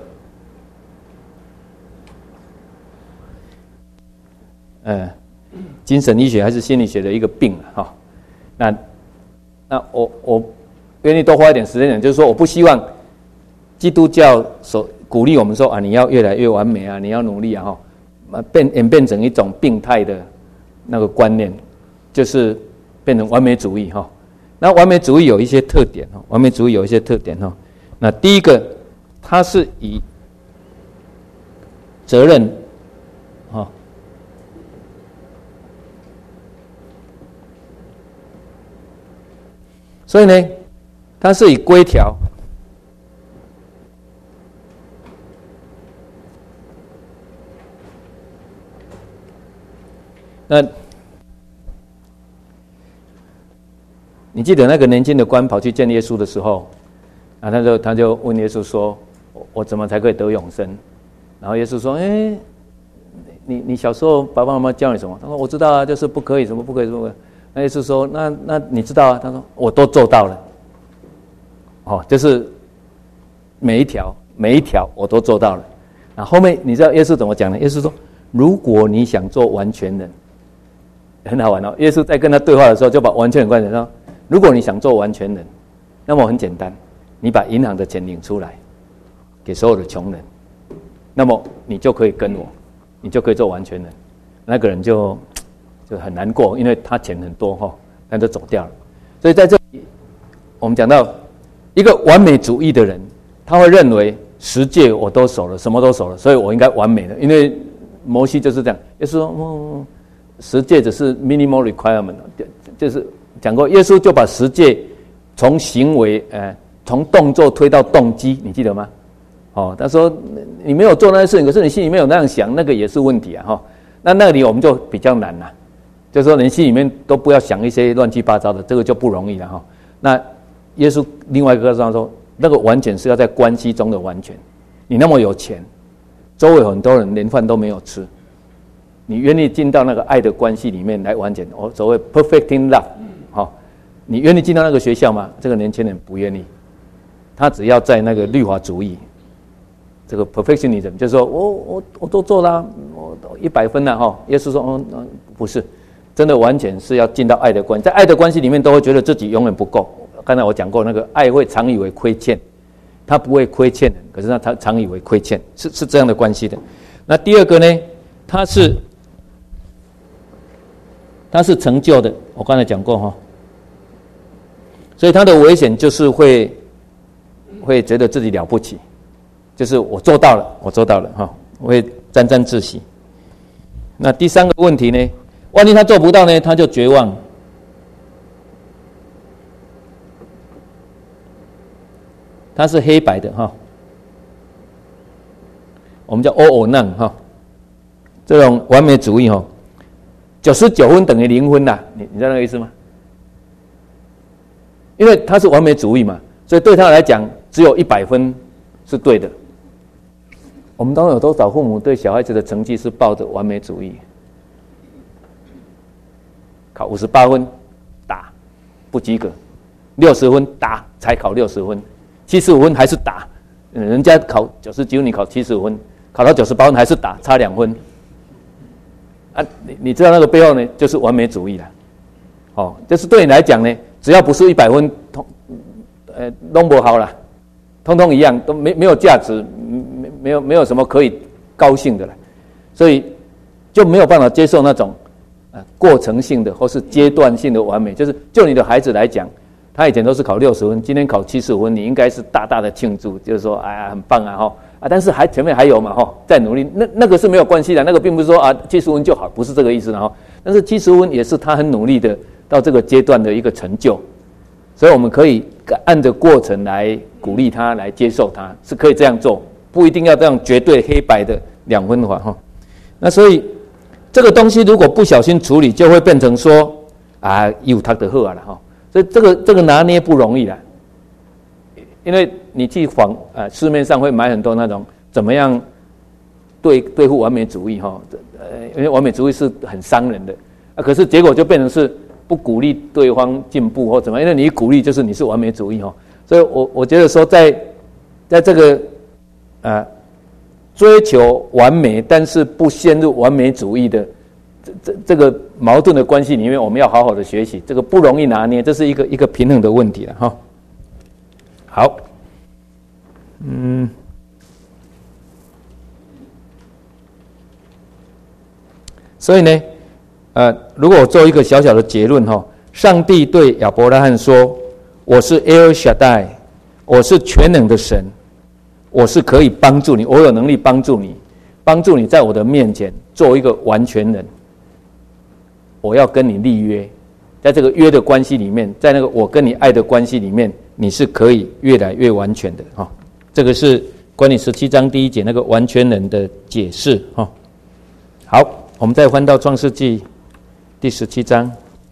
精神医学还是心理学的一个病那我愿意多花一点时间讲，就是说我不希望基督教所鼓励我们说你要越来越完美你要努力演变成一种病态的那个观念，就是变成完美主义那完美主义有一些特点那第一个，它是以责任所以呢，它是以规条那你记得那个年轻的官跑去见耶稣的时候他就问耶稣说，我怎么才可以得永生？然后耶稣说你小时候爸爸妈妈教你什么？他说我知道就是不可以什么不可以什么。那耶稣说那你知道他说我都做到了就是每一条我都做到了。然后后面你知道耶稣怎么讲呢？耶稣说如果你想做完全人，很好玩耶稣在跟他对话的时候就把完全人观点说，如果你想做完全人，那么很简单，你把银行的钱领出来给所有的穷人，那么你就可以跟我，你就可以做完全人。那个人就很难过，因为他钱很多但就走掉了。所以在这里我们讲到一个完美主义的人，他会认为10诫我都守了，什么都守了，所以我应该完美的。因为摩西就是这样，耶稣说10诫只是 minimal requirement， 就是讲过，耶稣就把10诫从行为从动作推到动机，你记得吗？他说你没有做那些事情，可是你心里面有那样想，那个也是问题那里我们就比较难就是说，人心里面都不要想一些乱七八糟的，这个就不容易了哈。那耶稣另外一个上说，那个完全是要在关系中的完全。你那么有钱，周围很多人连饭都没有吃，你愿意进到那个爱的关系里面来完全，所谓 perfecting love， 好，你愿意进到那个学校吗？这个年轻人不愿意，他只要在那个律法主义，这个 perfectionism， 就是说我都做了，我100分了哈。耶稣说，不是。真的完全是要进到爱的关系，在爱的关系里面，都会觉得自己永远不够。刚才我讲过，那个爱会常以为亏欠，他不会亏欠人，可是他常以为亏欠，是这样的关系的。那第二个呢，他是成就的，我刚才讲过哈，所以他的危险就是会觉得自己了不起，就是我做到了哈，会沾沾自喜。那第三个问题呢？万一他做不到呢，他就绝望。他是黑白的哈，我们叫 all or none 哈，这种完美主义哈，99分等于0分啦，你知道那个意思吗？因为他是完美主义嘛，所以对他来讲，只有100分是对的。我们当中有多少父母对小孩子的成绩是抱着完美主义？考58分打不及格，60分打才考60分，75分还是打，人家考99分，你考75分，考到98分还是打，差2分。啊，你知道那个背后呢，就是完美主义了。哦，就是对你来讲呢，只要不是100分，弄不好啦，通通一样，都没有价值，没有什么可以高兴的了，所以就没有办法接受那种。过程性的或是阶段性的完美，就是就你的孩子来讲，他以前都是考60分，今天考75分，你应该是大大的庆祝，就是说哎呀很棒啊哈啊，但是前面还有嘛哈，再努力，那个是没有关系的，那个并不是说啊70分就好，不是这个意思哈。但是70分也是他很努力的到这个阶段的一个成就，所以我们可以按着过程来鼓励他，来接受他，是可以这样做，不一定要这样绝对黑白的2分法哈。那所以。这个东西如果不小心处理，就会变成说啊，有他的好了哈。所以这个拿捏不容易啦，因为你去市面上会买很多那种怎么样对付完美主义哈，因为完美主义是很伤人的啊。可是结果就变成是不鼓励对方进步或怎么样，因为你一鼓励就是你是完美主义哈。所以我觉得说在这个追求完美，但是不陷入完美主义的这个矛盾的关系里面，我们要好好的学习，这个不容易拿捏，这是一个平衡的问题了哈。好，所以呢，如果我做一个小小的结论哈，上帝对亚伯拉罕说：“我是 El Shaddai， 我是全能的神。”我是可以帮助你，我有能力帮助你在我的面前做一个完全人。我要跟你立约，在这个约的关系里面，在那个我跟你爱的关系里面，你是可以越来越完全的哈。这个是关于17章第1节那个完全人的解释哈。好，我们再翻到创世纪第17章。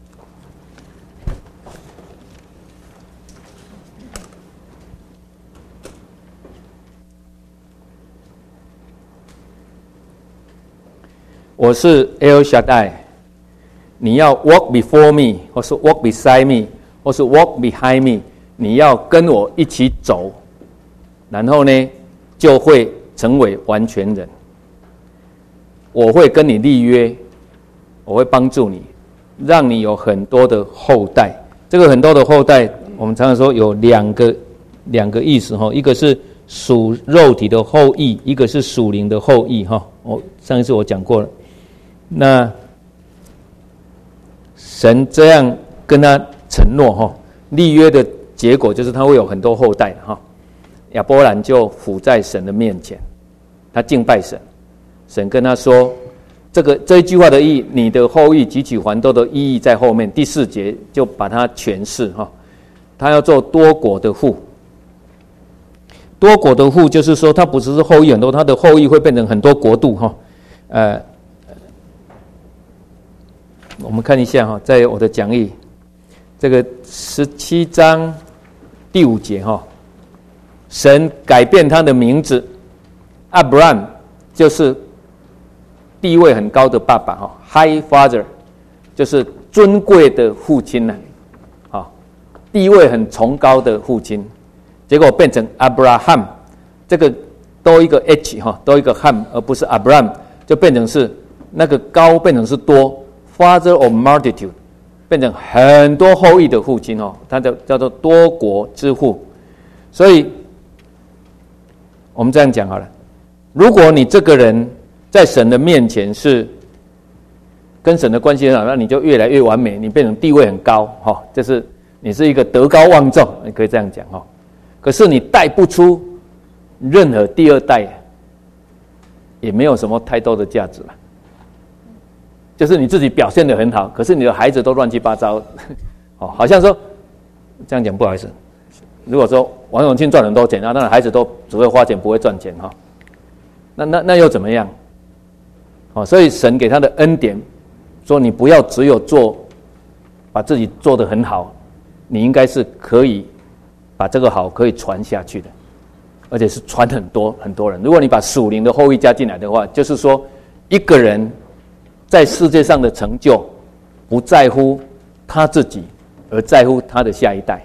我是 El Shaddai， 你要 walk before me， 或是 walk beside me， 或是 walk behind me， 你要跟我一起走，然后呢，就会成为完全人。我会跟你立约，我会帮助你，让你有很多的后代。这个很多的后代，我们常常说有两个意思哈，一个是属肉体的后裔，一个是属灵的后裔哈。上一次我讲过了。那神这样跟他承诺哈，立约的结果就是他会有很多后代哈。亚伯兰就伏在神的面前，他敬拜神，神跟他说，这一句话的意义，你的后裔极其繁多的意义在后面。第4节就把它诠释哈，他要做多国的父。多国的父就是说，他不只是后裔很多，他的后裔会变成很多国度哈。 我们看一下哈，在我的讲义这个17章第5节哈，神改变他的名字 ，Abraham 就是地位很高的爸爸哈 ，High Father 就是尊贵的父亲呢，啊，地位很崇高的父亲，结果变成 Abraham， 这个多一个 H 哈，多一个 ham， 而不是 Abraham， 就变成是那个高变成是多 ，Father of multitude， 变成很多后裔的父亲哦，他叫做多国之父。所以，我们这样讲好了，如果你这个人在神的面前是跟神的关系很好，那你就越来越完美，你变成地位很高哈，就是你是一个德高望重，你可以这样讲哈。可是你带不出任何第二代，也没有什么太多的价值了。就是你自己表现得很好，可是你的孩子都乱七八糟，哦，好像说这样讲不好意思。如果说王永庆赚很多钱，那当然孩子都只会花钱不会赚钱哈，那又怎么样？哦，所以神给他的恩典，说你不要只有把自己做得很好，你应该是可以把这个好可以传下去的。而且是传很多很多人。如果你把属灵的后裔加进来的话，就是说，一个人在世界上的成就，不在乎他自己，而在乎他的下一代。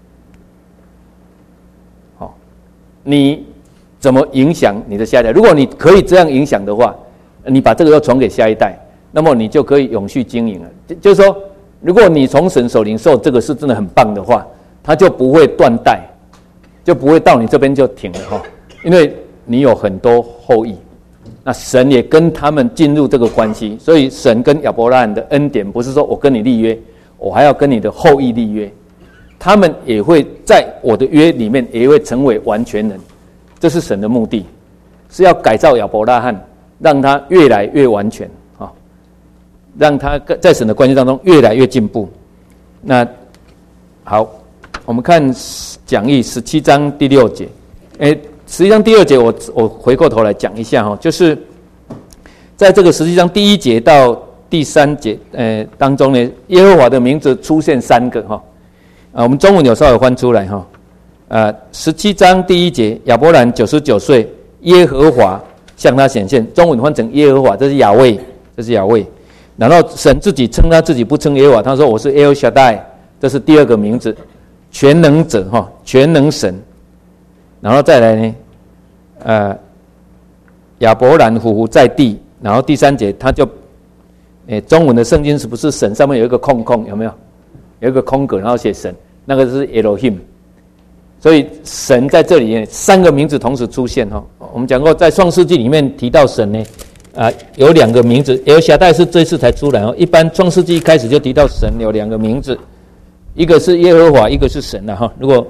好，你怎么影响你的下一代？如果你可以这样影响的话，你把这个要传给下一代，那么你就可以永续经营了。就是说，如果你从神手领受这个是真的很棒的话，他就不会断代。就不会到你这边就停了哈，因为你有很多后裔，那神也跟他们进入这个关系，所以神跟亚伯拉罕的恩典不是说我跟你立约，我还要跟你的后裔立约，他们也会在我的约里面也会成为完全人，这是神的目的，是要改造亚伯拉罕，让他越来越完全啊，让他在神的关系当中越来越进步。那好。我们看讲义17章第6节，17章第2节我回过头来讲一下哈，就是在这个17章第1节到第3节当中呢，耶和华的名字出现3个哈，我们中文有稍微翻出来哈，17章第1节，亚伯兰99岁，耶和华向他显现，中文翻成耶和华，这是亚卫，这是亚卫，然后神自己称他自己不称耶和华，他说我是 El Shaddai， 这是第2个名字。全能者哈，全能神，然后再来呢，亚伯兰匍匐在地，然后第3节他就，中文的圣经是不是神上面有一个空空有没有？有一个空格，然后写神，那个是 Elohim， 所以神在这里3个名字同时出现哈。我们讲过，在创世纪里面提到神呢，有2个名字 ，El Shaddai 是这次才出来哦。一般创世纪一开始就提到神有2个名字。一个是耶和华，一个是神哈。如果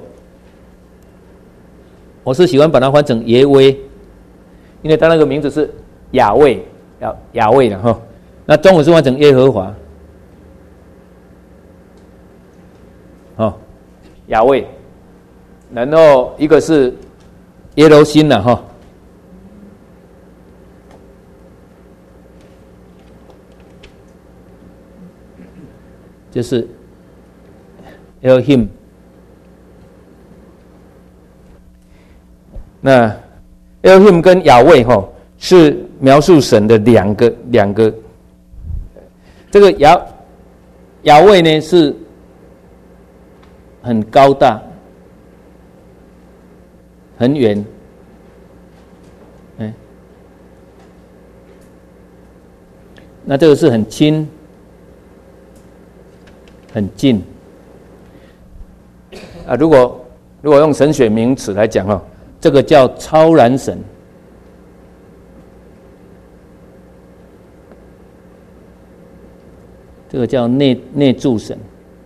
我是喜欢把它翻成耶威，因为他那个名字是亚卫，亚卫了哈。那中文是翻成耶和华，亚卫。然后一个是耶柔心了哈，就是Elohim， 那 Elohim 跟亚卫哈是描述神的两个，这个亚卫呢是很高大、很远，那这个是很亲、很近。如果用神学名词来讲哈，这个叫超然神，这个叫内住神。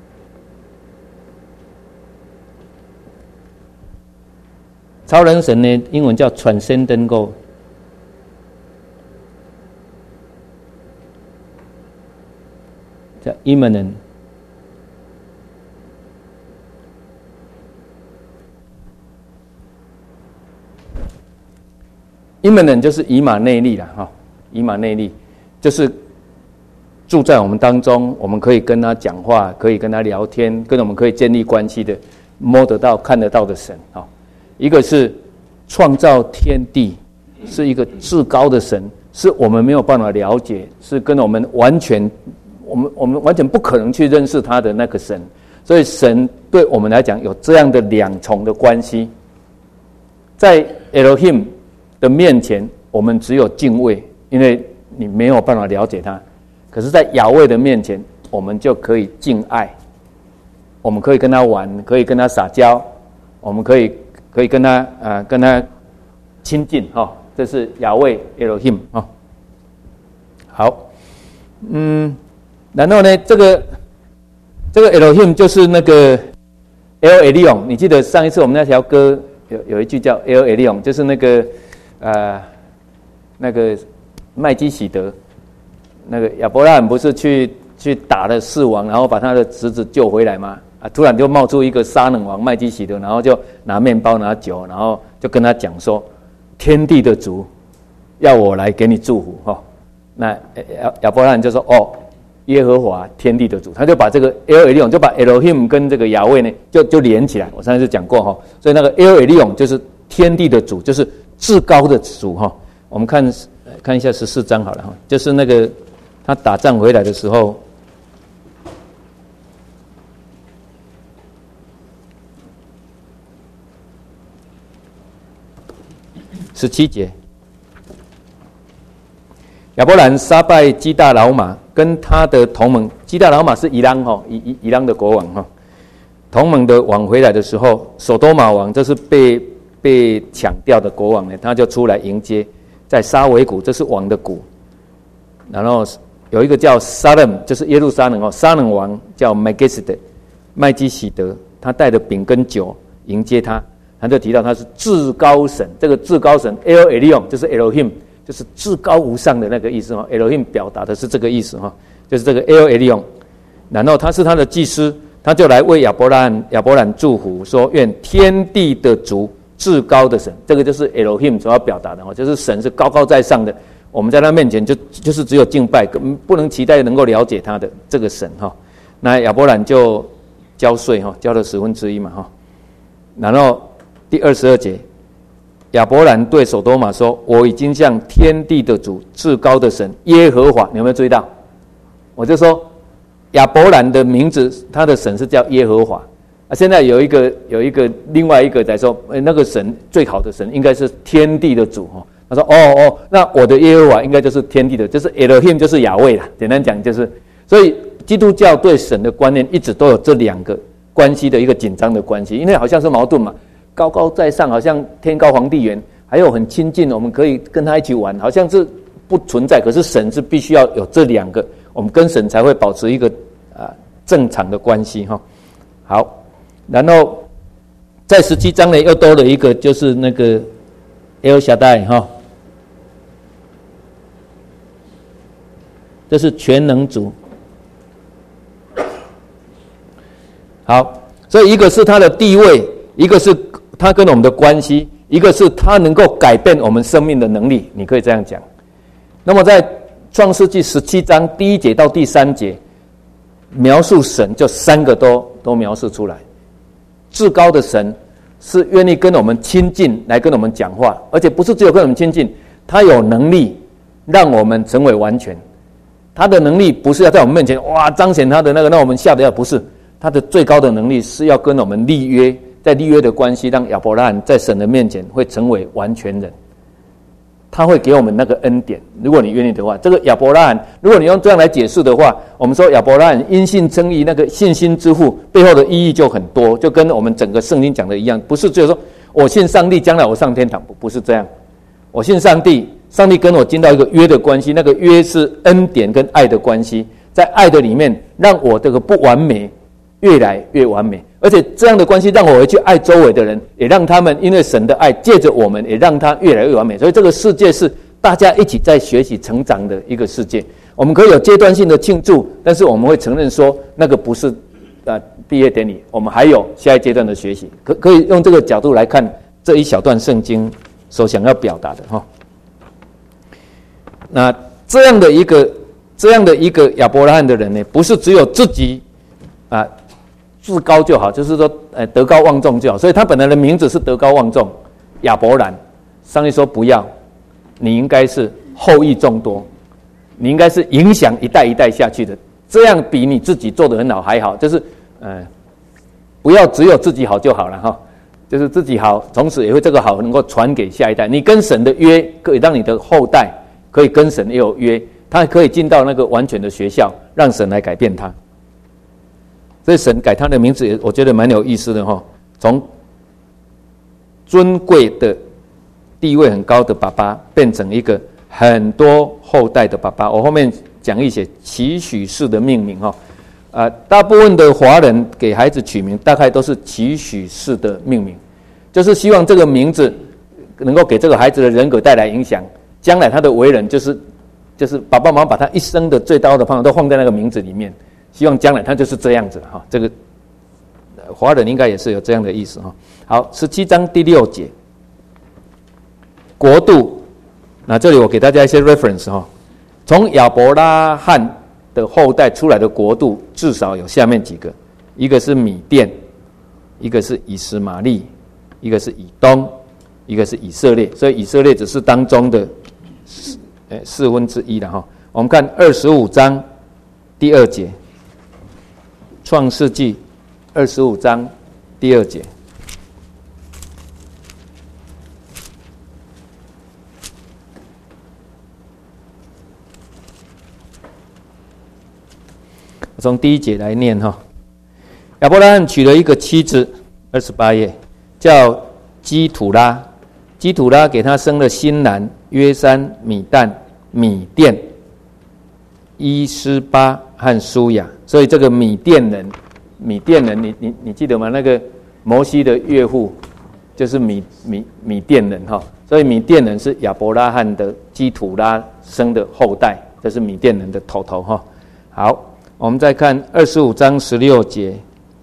超然神呢，英文叫 transcendent God， 叫 immanent。immanent 就是以马内利啦哈，以马内利就是住在我们当中，我们可以跟他讲话，可以跟他聊天，跟我们可以建立关系的，摸得到、看得到的神啊。一个是创造天地，是一个至高的神，是我们没有办法了解，是跟我们完全不可能去认识他的那个神。所以神对我们来讲有这样的两重的关系。在 Elohim 的面前，我们只有敬畏，因为你没有办法了解他。可是在雅卫的面前，我们就可以敬爱，我们可以跟他玩，可以跟他撒娇，我们可以跟他亲近哈。这是雅卫 Elohim 哈。好，然后呢，这个 Elohim 就是那个 El Elyon， 你记得上一次我们那条歌有一句叫 El Elyon， 就是那个麦基洗德，那个亚伯拉罕不是去打了四王，然后把他的侄子救回来吗？突然就冒出一个撒冷王麦基洗德，然后就拿面包拿酒，然后就跟他讲说，天地的主要我来给你祝福哈。那亚伯拉罕就说哦，耶和华天地的主，他就把这个 El Elyon 就把 Elohim 跟这个雅卫呢就连起来。我上次讲过哈，所以那个 El Elyon 就是天地的主，就是至高的主哈。我们看一下14章好了哈，就是那个他打仗回来的时候，17节。亚伯兰杀败基大老马，跟他的同盟，基大老马是以朗哈，以朗的国王哈。同盟的王回来的时候，索多玛王这是被抢掉的国王呢，他就出来迎接，在沙维谷，这是王的谷。然后有一个叫撒冷，就是耶路撒冷哦，撒冷王叫麦基洗德，他带着饼跟酒迎接他，他就提到他是至高神，这个至高神 El Elyon 就是 Elohim。就是至高无上的那个意思哈 ，Elohim 表达的是这个意思哈，就是这个 El Elyon。然后他是他的祭司，他就来为亚伯兰祝福，说愿天地的主至高的神，这个就是 Elohim 所要表达的哈，就是神是高高在上的，我们在他面前就是只有敬拜，不能期待能够了解他的这个神哈。那亚伯兰就交税哈，交了1/10嘛哈。然后第22节。亚伯兰对所多玛说：“我已经向天地的主、至高的神耶和华，你有没有注意到？我就说亚伯兰的名字，他的神是叫耶和华。现在有一个另外一个在说，那个神最好的神应该是天地的主哈。他说：那我的耶和华应该就是天地的，就是 Elohim 就是亚卫啦。简单讲就是，所以基督教对神的观念一直都有这两个关系的一个紧张的关系，因为好像是矛盾嘛。”高高在上，好像天高皇帝远，还有很亲近，我们可以跟他一起玩，好像是不存在。可是神是必须要有这两个，我们跟神才会保持一个正常的关系哈。好，然后在17章呢又多了一个，就是那个 El Shaddai 哈，这是全能主。好，所以一个是他的地位，一个是他跟我们的关系，一个是他能够改变我们生命的能力，你可以这样讲。那么在创世纪17章第1节到第3节，描述神就3个都描述出来。至高的神是愿意跟我们亲近，来跟我们讲话，而且不是只有跟我们亲近，他有能力让我们成为完全。他的能力不是要在我们面前哇彰显他的那个，让我们吓得要，不是。他的最高的能力是要跟我们立约，在立约的关系，让亚伯拉罕在神的面前会成为完全人。他会给我们那个恩典，如果你愿意的话。这个亚伯拉罕，如果你用这样来解释的话，我们说亚伯拉罕因信称义，那个信心之父背后的意义就很多，就跟我们整个圣经讲的一样，不是只有说我信上帝，将来我上天堂，不是这样。我信上帝，上帝跟我进到一个约的关系，那个约是恩典跟爱的关系，在爱的里面，让我这个不完美越来越完美，而且这样的关系让我回去爱周围的人，也让他们因为神的爱借着我们，也让他越来越完美。所以这个世界是大家一起在学习成长的一个世界。我们可以有阶段性的庆祝，但是我们会承认说那个不是毕业典礼，我们还有下一阶段的学习。可以用这个角度来看这一小段圣经所想要表达的哈。那这样的一个这样的一个亚伯拉罕的人呢，不是只有自己啊自高就好，就是说德高望重就好。所以他本来的名字是德高望重，亚伯兰。上帝说不要，你应该是后裔众多，你应该是影响一代一代下去的，这样比你自己做得很好还好。就是不要只有自己好就好了哈。就是自己好，从此也会这个好能够传给下一代。你跟神的约可以让你的后代可以跟神也有约，他可以进到那个完全的学校，让神来改变他。所以神改他的名字也我觉得蛮有意思的哈，从尊贵的地位很高的爸爸变成一个很多后代的爸爸。我后面讲一些期许式的命名哈。大部分的华人给孩子取名大概都是期许式的命名，就是希望这个名字能够给这个孩子的人格带来影响，将来他的为人就是爸爸妈妈把他一生的最高的盼望都放在那个名字里面，希望将来他就是这样子哈。这个华人应该也是有这样的意思哈。好，17章第6节，国度，那这里我给大家一些 reference 哈，从亚伯拉罕的后代出来的国度至少有下面几个，一个是米甸，一个是以实玛利，一个是以东，一个是以色列。所以以色列只是当中的1/4了哈。我们看25章第2节，创世纪25章第2节。从第1节来念哈。亚伯拉罕娶了一个妻子，28页，叫基土拉。基土拉给他生了新兰、约山、米旦、米甸、伊斯巴和舒雅。所以这个米甸人，你记得吗？那个摩西的岳父就是米甸人哈。所以米甸人是亚伯拉罕的基土拉生的后代，这是米甸人的头哈。好。我们再看25章16节，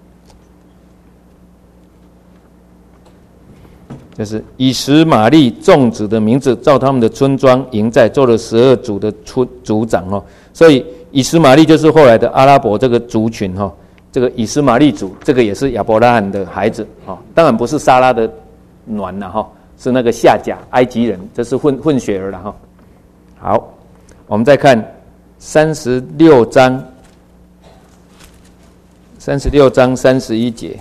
就是以实玛利众子的名字，照他们的村庄营寨，做了12族的族长哦。所以以实玛利就是后来的阿拉伯这个族群哈。这个以实玛利族，这个也是亚伯拉罕的孩子哈。当然不是撒拉的卵了哈，是那个夏甲埃及人，这是混血儿了哈。好，我们再看36章31节，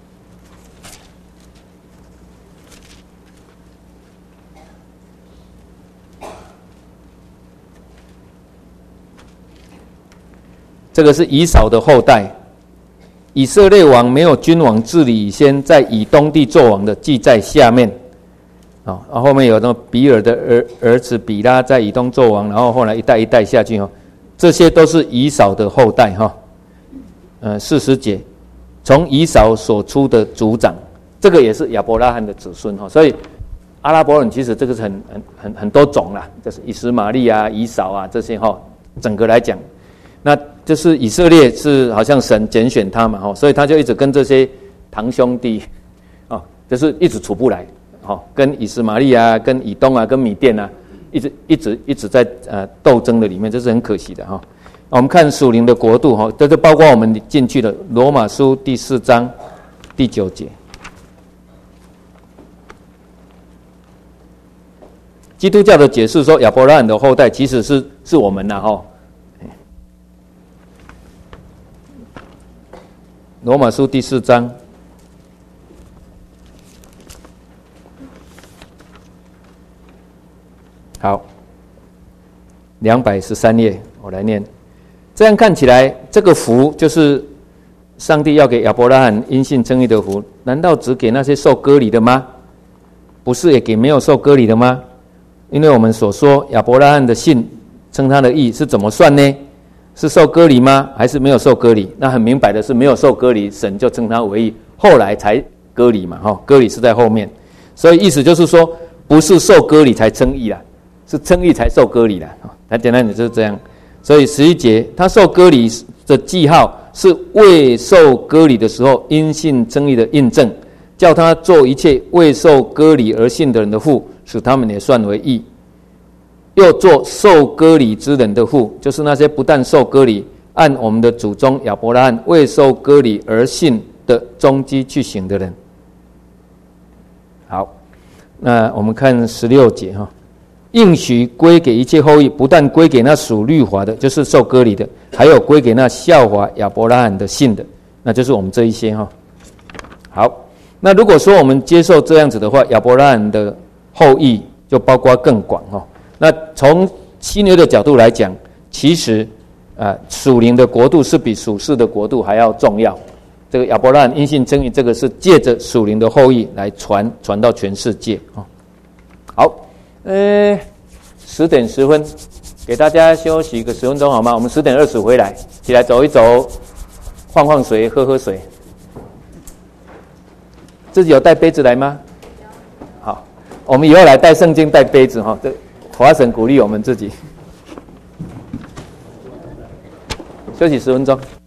这个是以扫的后代。以色列王没有君王治理以先，在以东地作王的记在下面。后面有那比尔的儿子比拉在以东作王，然后后来一代一代下去哈，这些都是以扫的后代哈。40节，从以扫所出的族长，这个也是亚伯拉罕的子孙哈。所以阿拉伯人其实这个是很多种啦，就是以实玛利啊、以扫啊这些哈，整个来讲，那就是以色列是好像神拣选他嘛哈，所以他就一直跟这些堂兄弟就是一直处不来哈，跟以实玛利啊、跟以东啊、跟米甸啊，一直在斗争的里面，这是很可惜的哈。我们看属灵的国度哈，这就包括我们进去的罗马书第4章第9节。基督教的解释说，亚伯拉罕的后代其实是我们呐哈。罗马书第4章，好，213页，我来念。这样看起来，这个福就是上帝要给亚伯拉罕因信称义的福，难道只给那些受割礼的吗？不是也给没有受割礼的吗？因为我们所说亚伯拉罕的信称他的义是怎么算呢？是受割礼吗？还是没有受割礼？那很明白的是没有受割礼，神就称他为义，后来才割礼嘛，割礼是在后面，所以意思就是说，不是受割礼才称义啦，是称义才受割礼啦。很简单的就是这样。所以11节，他受割礼的记号是未受割礼的时候因信称义的印证，叫他做一切未受割礼而信的人的父，使他们也算为义。 又做受割礼之人的父，就是那些不但受割礼，按我们的祖宗亚伯拉罕未受割礼而信的踪迹去行的人。好，那我们看16节哈，应许归给一切后裔，不但归给那属律法的，就是受割礼的，还有归给那效法亚伯拉罕的信的，那就是我们这一些哈。好，那如果说我们接受这样子的话，亚伯拉罕的后裔就包括更广哈。那从新约的角度来讲，其实属灵的国度是比属世的国度还要重要。这个亚伯拉罕因信称义，这个是借着属灵的后裔来传到全世界啊。好，10点10分，给大家休息个10分钟好吗？我们10点20回来，起来走一走，换水，喝水。自己有带杯子来吗？好，我们以后来带圣经、带杯子哈。这华神鼓励我们自己。休息10分钟。